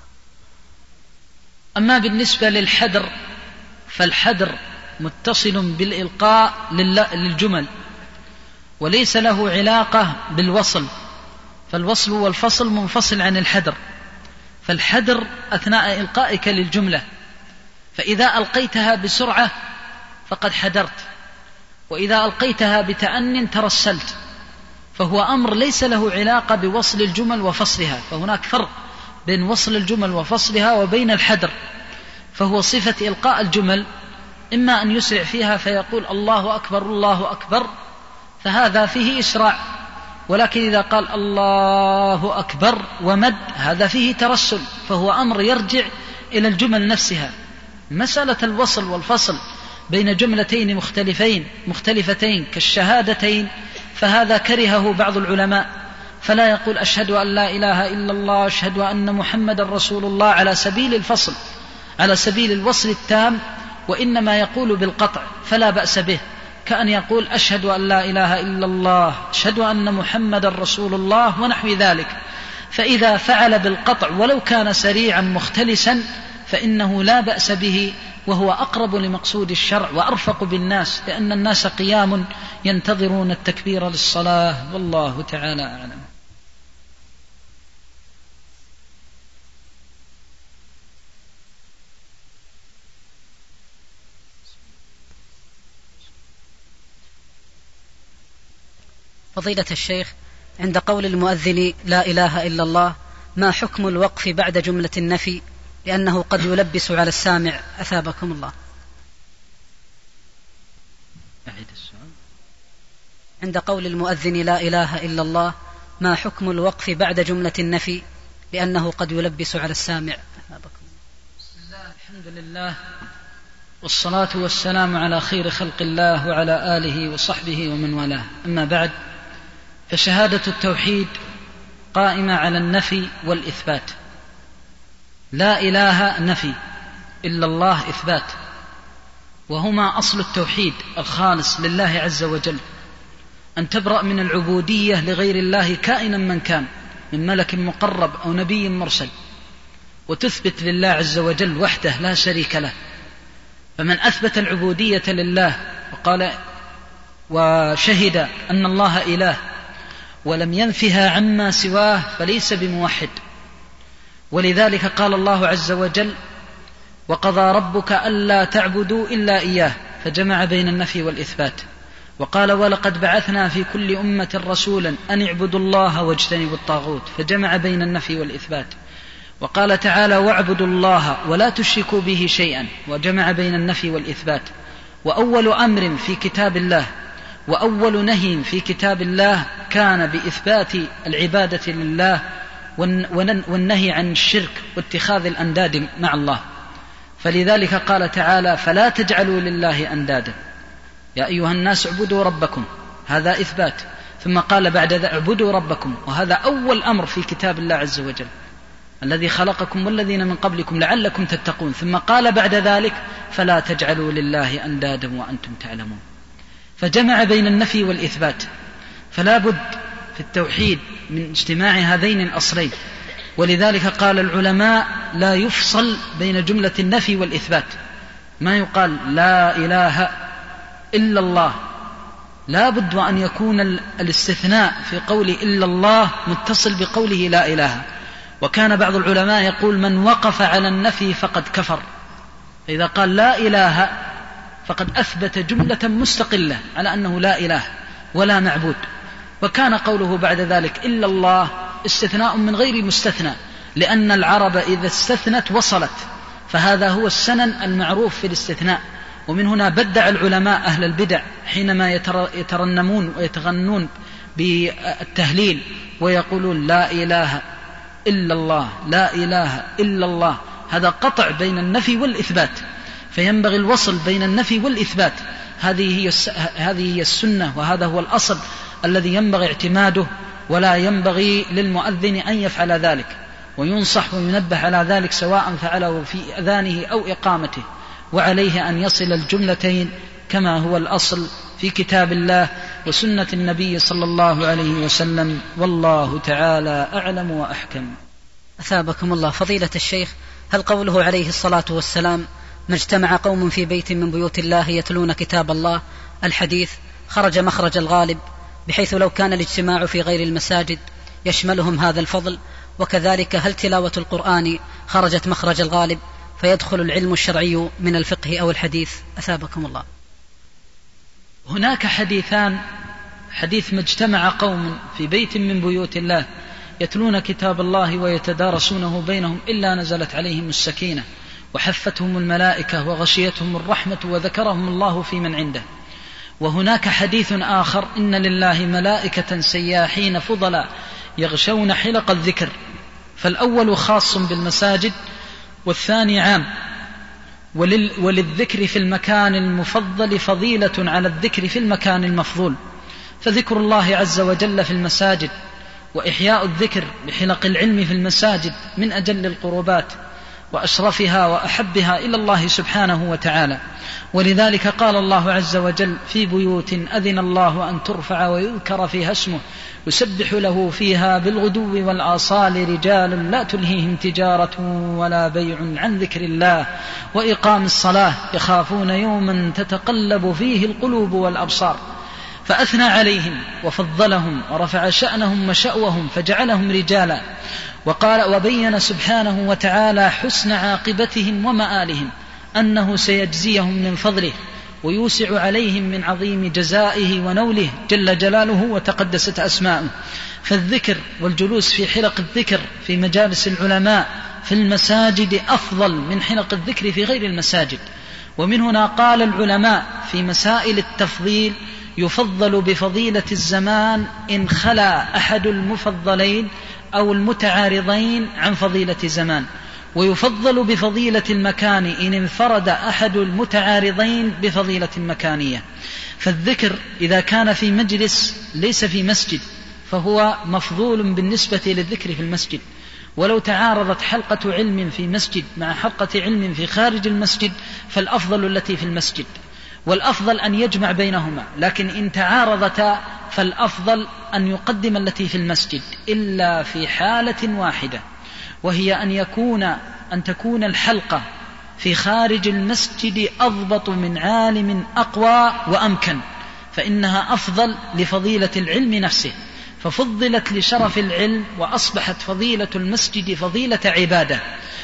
Speaker 2: أما بالنسبة للحدر فالحدر متصل بالإلقاء للجمل وليس له علاقة بالوصل، فالوصل والفصل منفصل عن الحدر. فالحدر أثناء إلقائك للجملة، فإذا ألقيتها بسرعة فقد حدرت، وإذا ألقيتها بتأن ترسلت، فهو أمر ليس له علاقة بوصل الجمل وفصلها، فهناك فرق بين وصل الجمل وفصلها وبين الحدر. فهو صفة إلقاء الجمل، إما أن يسرع فيها فيقول الله أكبر الله أكبر فهذا فيه إسراع، ولكن إذا قال الله أكبر ومد هذا فيه ترسل، فهو أمر يرجع إلى الجمل نفسها. مسألة الوصل والفصل بين جملتين مختلفين مختلفتين كالشهادتين فهذا كرهه بعض العلماء، فلا يقول أشهد أن لا إله إلا الله أشهد أن محمد رسول الله على سبيل الفصل على سبيل الوصل التام، وإنما يقول بالقطع، فلا بأس به. كأن يقول أشهد أن لا إله إلا الله، أشهد أن محمد رسول الله ونحو ذلك. فإذا فعل بالقطع ولو كان سريعا مختلسا فإنه لا بأس به، وهو أقرب لمقصود الشرع وأرفق بالناس، لأن الناس قيام ينتظرون التكبير للصلاة، والله تعالى أعلم.
Speaker 4: فضيلة الشيخ، عند قول المؤذن لا إله إلا الله ما حكم الوقف بعد جملة النفي، لأنه قد يلبس على السامع أثابكم الله؟ عند قول المؤذن لا إله إلا الله ما حكم الوقف بعد جملة النفي، لأنه قد يلبس على السامع أثابكم الله؟
Speaker 2: بسم الله، الحمد لله، والصلاة والسلام على خير خلق الله وعلى آله وصحبه ومن والاه، أما بعد، فشهادة التوحيد قائمة على النفي والإثبات. لا إله نفي، إلا الله إثبات، وهما أصل التوحيد الخالص لله عز وجل، أن تبرأ من العبودية لغير الله كائنا من كان، من ملك مقرب أو نبي مرسل، وتثبت لله عز وجل وحده لا شريك له. فمن أثبت العبودية لله وقال وشهد أن الله إله ولم ينفها عما سواه فليس بموحد. ولذلك قال الله عز وجل وقضى ربك ألا تعبدوا إلا إياه، فجمع بين النفي والإثبات. وقال ولقد بعثنا في كل أمة رسولا أن اعبدوا الله واجتنبوا الطاغوت، فجمع بين النفي والإثبات. وقال تعالى واعبدوا الله ولا تشركوا به شيئا، وجمع بين النفي والإثبات. وأول أمر في كتاب الله وأول نهي في كتاب الله كان بإثبات العبادة لله والنهي عن الشرك واتخاذ الأنداد مع الله. فلذلك قال تعالى فلا تجعلوا لله أندادا يا أيها الناس اعبدوا ربكم، هذا إثبات. ثم قال بعد ذلك اعبدوا ربكم، وهذا أول أمر في كتاب الله عز وجل، الذي خلقكم والذين من قبلكم لعلكم تتقون. ثم قال بعد ذلك فلا تجعلوا لله أندادا وأنتم تعلمون. فجمع بين النفي والإثبات. فلا بد في التوحيد من اجتماع هذين الأصلين. ولذلك قال العلماء لا يفصل بين جملة النفي والإثبات، ما يقال لا إله إلا الله، لا بد أن يكون الاستثناء في قول إلا الله متصل بقوله لا إله. وكان بعض العلماء يقول من وقف على النفي فقد كفر، فإذا قال لا إله فقد أثبت جملة مستقلة على أنه لا إله ولا معبود. وكان قوله بعد ذلك إلا الله استثناء من غير مستثنى، لأن العرب إذا استثنت وصلت، فهذا هو السنن المعروف في الاستثناء. ومن هنا بدع العلماء أهل البدع حينما يترنمون ويتغنون بالتهليل ويقولون لا إله إلا الله، لا إله إلا الله، هذا قطع بين النفي والإثبات. فينبغي الوصل بين النفي والإثبات، هذه هي هذه هي السنة، وهذا هو الأصل الذي ينبغي اعتماده. ولا ينبغي للمؤذن أن يفعل ذلك، وينصح وينبه على ذلك سواء فعله في أذانه أو إقامته. وعليه أن يصل الجملتين كما هو الأصل في كتاب الله وسنة النبي صلى الله عليه وسلم، والله تعالى أعلم وأحكم.
Speaker 4: أثابكم الله. فضيلة الشيخ، هل قوله عليه الصلاة والسلام ما اجتمع قوم في بيت من بيوت الله يتلون كتاب الله الحديث خرج مخرج الغالب، بحيث لو كان الاجتماع في غير المساجد يشملهم هذا الفضل؟ وكذلك هل تلاوة القرآن خرجت مخرج الغالب فيدخل العلم الشرعي من الفقه أو الحديث؟ أثابكم الله.
Speaker 2: هناك حديثان، حديث ما اجتمع قوم في بيت من بيوت الله يتلون كتاب الله ويتدارسونه بينهم إلا نزلت عليهم السكينة وحفتهم الملائكة وغشيتهم الرحمة وذكرهم الله في من عنده. وهناك حديث آخر إن لله ملائكة سياحين فضلا يغشون حلق الذكر، فالأول خاص بالمساجد والثاني عام. ولل وللذكر في المكان المفضل فضيلة على الذكر في المكان المفضول، فذكر الله عز وجل في المساجد وإحياء الذكر بحلق العلم في المساجد من أجل القربات. وأشرفها وأحبها إلى الله سبحانه وتعالى. ولذلك قال الله عز وجل في بيوت أذن الله أن ترفع ويذكر فيها اسمه يسبح له فيها بالغدو والآصال رجال لا تلهيهم تجارة ولا بيع عن ذكر الله وإقام الصلاة يخافون يوما تتقلب فيه القلوب والأبصار. فأثنى عليهم وفضلهم ورفع شأنهم وشأوهم فجعلهم رجالا. وقال وبين سبحانه وتعالى حسن عاقبتهم ومآلهم أنه سيجزيهم من فضله ويوسع عليهم من عظيم جزائه ونوله جل جلاله وتقدست أسماؤه. فالذكر والجلوس في حلق الذكر في مجالس العلماء في المساجد أفضل من حلق الذكر في غير المساجد. ومن هنا قال العلماء في مسائل التفضيل يفضل بفضيلة الزمان إن خلا أحد المفضلين أو المتعارضين عن فضيلة زمان، ويفضل بفضيلة المكان إن انفرد أحد المتعارضين بفضيلة مكانية. فالذكر إذا كان في مجلس ليس في مسجد فهو مفضول بالنسبة للذكر في المسجد. ولو تعارضت حلقة علم في مسجد مع حلقة علم في خارج المسجد فالأفضل التي في المسجد، والأفضل أن يجمع بينهما. لكن إن تعارضتا فالأفضل أن يقدم التي في المسجد إلا في حالة واحدة، وهي أن يكون أن تكون الحلقة في خارج المسجد أضبط من عالم أقوى وأمكن، فإنها أفضل لفضيلة العلم نفسه، ففضلت لشرف العلم وأصبحت فضيلة المسجد فضيلة عبادة،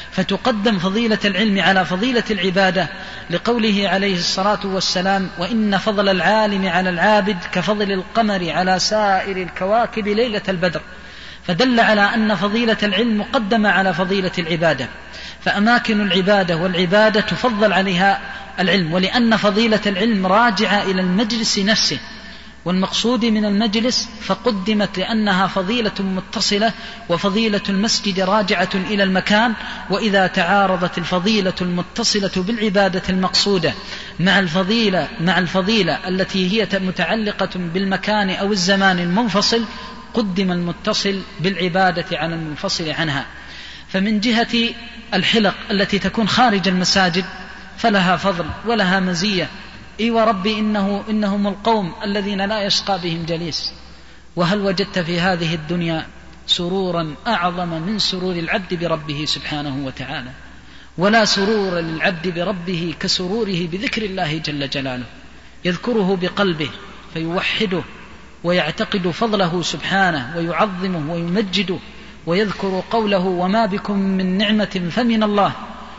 Speaker 2: فتقدم فضيلة العلم على فضيلة العبادة لقوله عليه الصلاة والسلام وإن فضل العالم على العابد كفضل القمر على سائر الكواكب ليلة البدر. فدل على أن فضيلة العلم مقدمة على فضيلة العبادة، فأماكن العبادة والعبادة تفضل عليها العلم، ولأن فضيلة العلم راجعة إلى المجلس نفسه، والمقصود من المجلس فقدمت لأنها فضيلة متصلة، وفضيلة المسجد راجعة إلى المكان. وإذا تعارضت الفضيلة المتصلة بالعبادة المقصودة مع الفضيلة مع الفضيلة التي هي متعلقة بالمكان أو الزمان المنفصل قدم المتصل بالعبادة على المنفصل عنها. فمن جهة الحلق التي تكون خارج المساجد فلها فضل ولها مزية. إي وربي إنه إنهم القوم الذين لا يشقى بهم جليس. وهل وجدت في هذه الدنيا سرورا أعظم من سرور العبد بربه سبحانه وتعالى؟ ولا سرور للعبد بربه كسروره بذكر الله جل جلاله، يذكره بقلبه فيوحده ويعتقد فضله سبحانه ويعظمه ويمجده، ويذكر قوله وما بكم من نعمة فمن الله،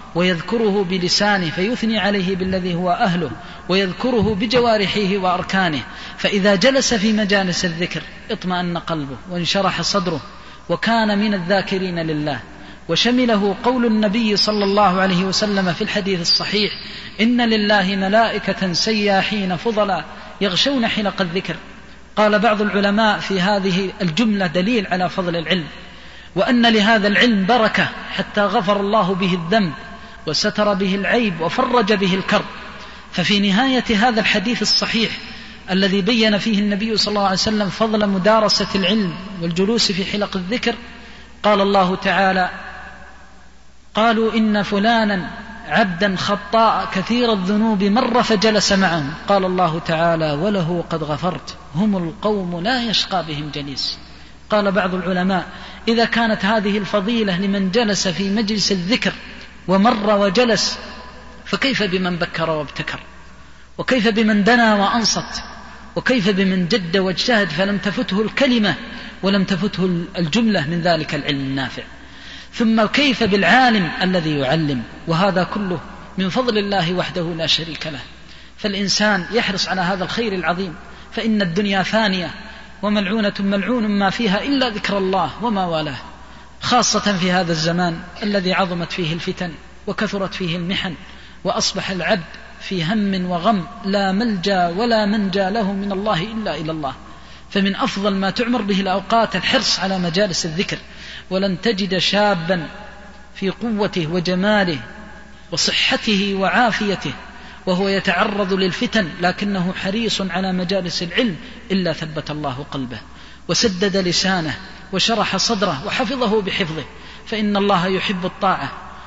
Speaker 2: ويذكره بلسانه فيثني عليه بالذي هو أهله، ويذكره بجوارحه وأركانه. فإذا جلس في مجالس الذكر اطمأن قلبه وانشرح صدره وكان من الذاكرين لله. وشمله قول النبي صلى الله عليه وسلم في الحديث الصحيح إن لله ملائكة سياحين فضلا يغشون حلق الذكر. قال بعض العلماء في هذه الجملة دليل على فضل العلم، وأن لهذا العلم بركة حتى غفر الله به الذنب وستر به العيب وفرج به الكرب. ففي نهاية هذا الحديث الصحيح الذي بين فيه النبي صلى الله عليه وسلم فضل مدارسة العلم والجلوس في حلق الذكر قال الله تعالى قالوا إن فلانا عبدا خطاء كثير الذنوب مر فجلس معهم. قال الله تعالى وله قد غفرت هم القوم لا يشقى بهم جليس. قال بعض العلماء إذا كانت هذه الفضيلة لمن جلس في مجلس الذكر ومر وجلس، فكيف بمن بكر وابتكر؟ وكيف بمن دنا وأنصت؟ وكيف بمن جد واجتهد فلم تفته الكلمة ولم تفته الجملة من ذلك العلم النافع؟ ثم كيف بالعالم الذي يعلم؟ وهذا كله من فضل الله وحده لا شريك له. فالإنسان يحرص على هذا الخير العظيم، فإن الدنيا فانية وملعونة ملعون ما فيها إلا ذكر الله وما والاه، خاصة في هذا الزمان الذي عظمت فيه الفتن وكثرت فيه المحن، وأصبح العبد في هم وغم لا ملجأ ولا منجا له من الله إلا إلى الله. فمن أفضل ما تعمر به الأوقات الحرص على مجالس الذكر. ولن تجد شابا في قوته وجماله وصحته وعافيته وهو يتعرض للفتن لكنه حريص على مجالس العلم إلا ثبت الله قلبه وسدد لسانه وشرح صدره وحفظه بحفظه. فإن الله يحب الطاعة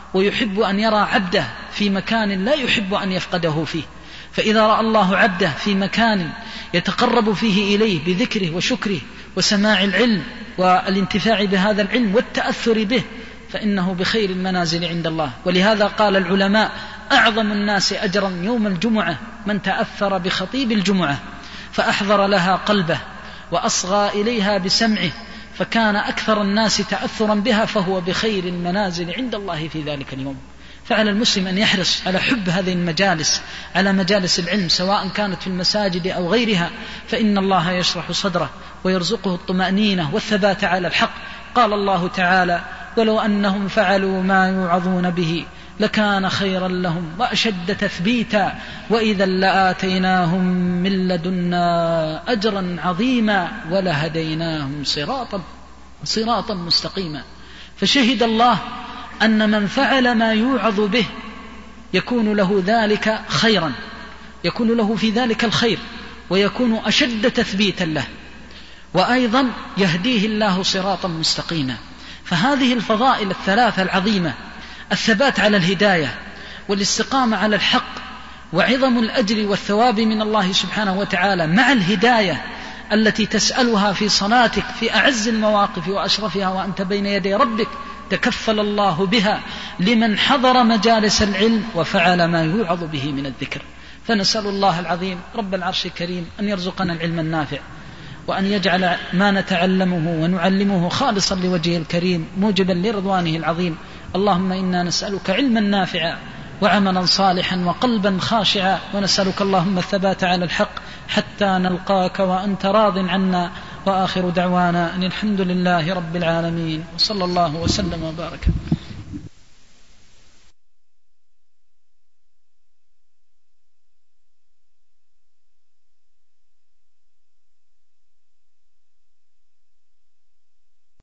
Speaker 2: ويحب أن يرى عبده في مكان لا يحب أن يفقده فيه. فإذا رأى الله عبده في مكان يتقرب فيه إليه بذكره وشكره وسماع العلم والانتفاع بهذا العلم والتأثر به فإنه بخير المنازل عند الله. ولهذا قال العلماء: أعظم الناس أجرا يوم الجمعة من تأثر بخطيب الجمعة فأحضر لها قلبه وأصغى إليها بسمعه فكان أكثر الناس تأثرا بها فهو بخير المنازل عند الله في ذلك اليوم. فعلى المسلم أن يحرص على حب هذه المجالس، على مجالس العلم سواء كانت في المساجد أو غيرها، فإن الله يشرح صدره ويرزقه الطمأنينة والثبات على الحق. قال الله تعالى: ولو أنهم فعلوا ما يوعظون به لكان خيرا لهم وأشد تثبيتا وإذا لآتيناهم من لدنا أجرا عظيما ولهديناهم صراطا صراطا مستقيما. فشهد الله أن من فعل ما يوعظ به يكون له ذلك خيرا، يكون له في ذلك الخير ويكون أشد تثبيتا له، وأيضا يهديه الله صراطا مستقيما. فهذه الفضائل الثلاثة العظيمة، الثبات على الهداية والاستقامة على الحق وعظم الأجر والثواب من الله سبحانه وتعالى مع الهداية التي تسألها في صلاتك في أعز المواقف وأشرفها وأنت بين يدي ربك، تكفل الله بها لمن حضر مجالس العلم وفعل ما يوعظ به من الذكر. فنسأل الله العظيم رب العرش الكريم أن يرزقنا العلم النافع، وأن يجعل ما نتعلمه ونعلمه خالصا لوجهه الكريم موجبا لرضوانه العظيم. اللهم إنا نسألك علما نافعا وعملا صالحا وقلبا خاشعا، ونسألك اللهم الثبات على الحق حتى نلقاك وأنت راض عنا. وآخر دعوانا أن الحمد لله رب العالمين، وصلى الله وسلم وبارك.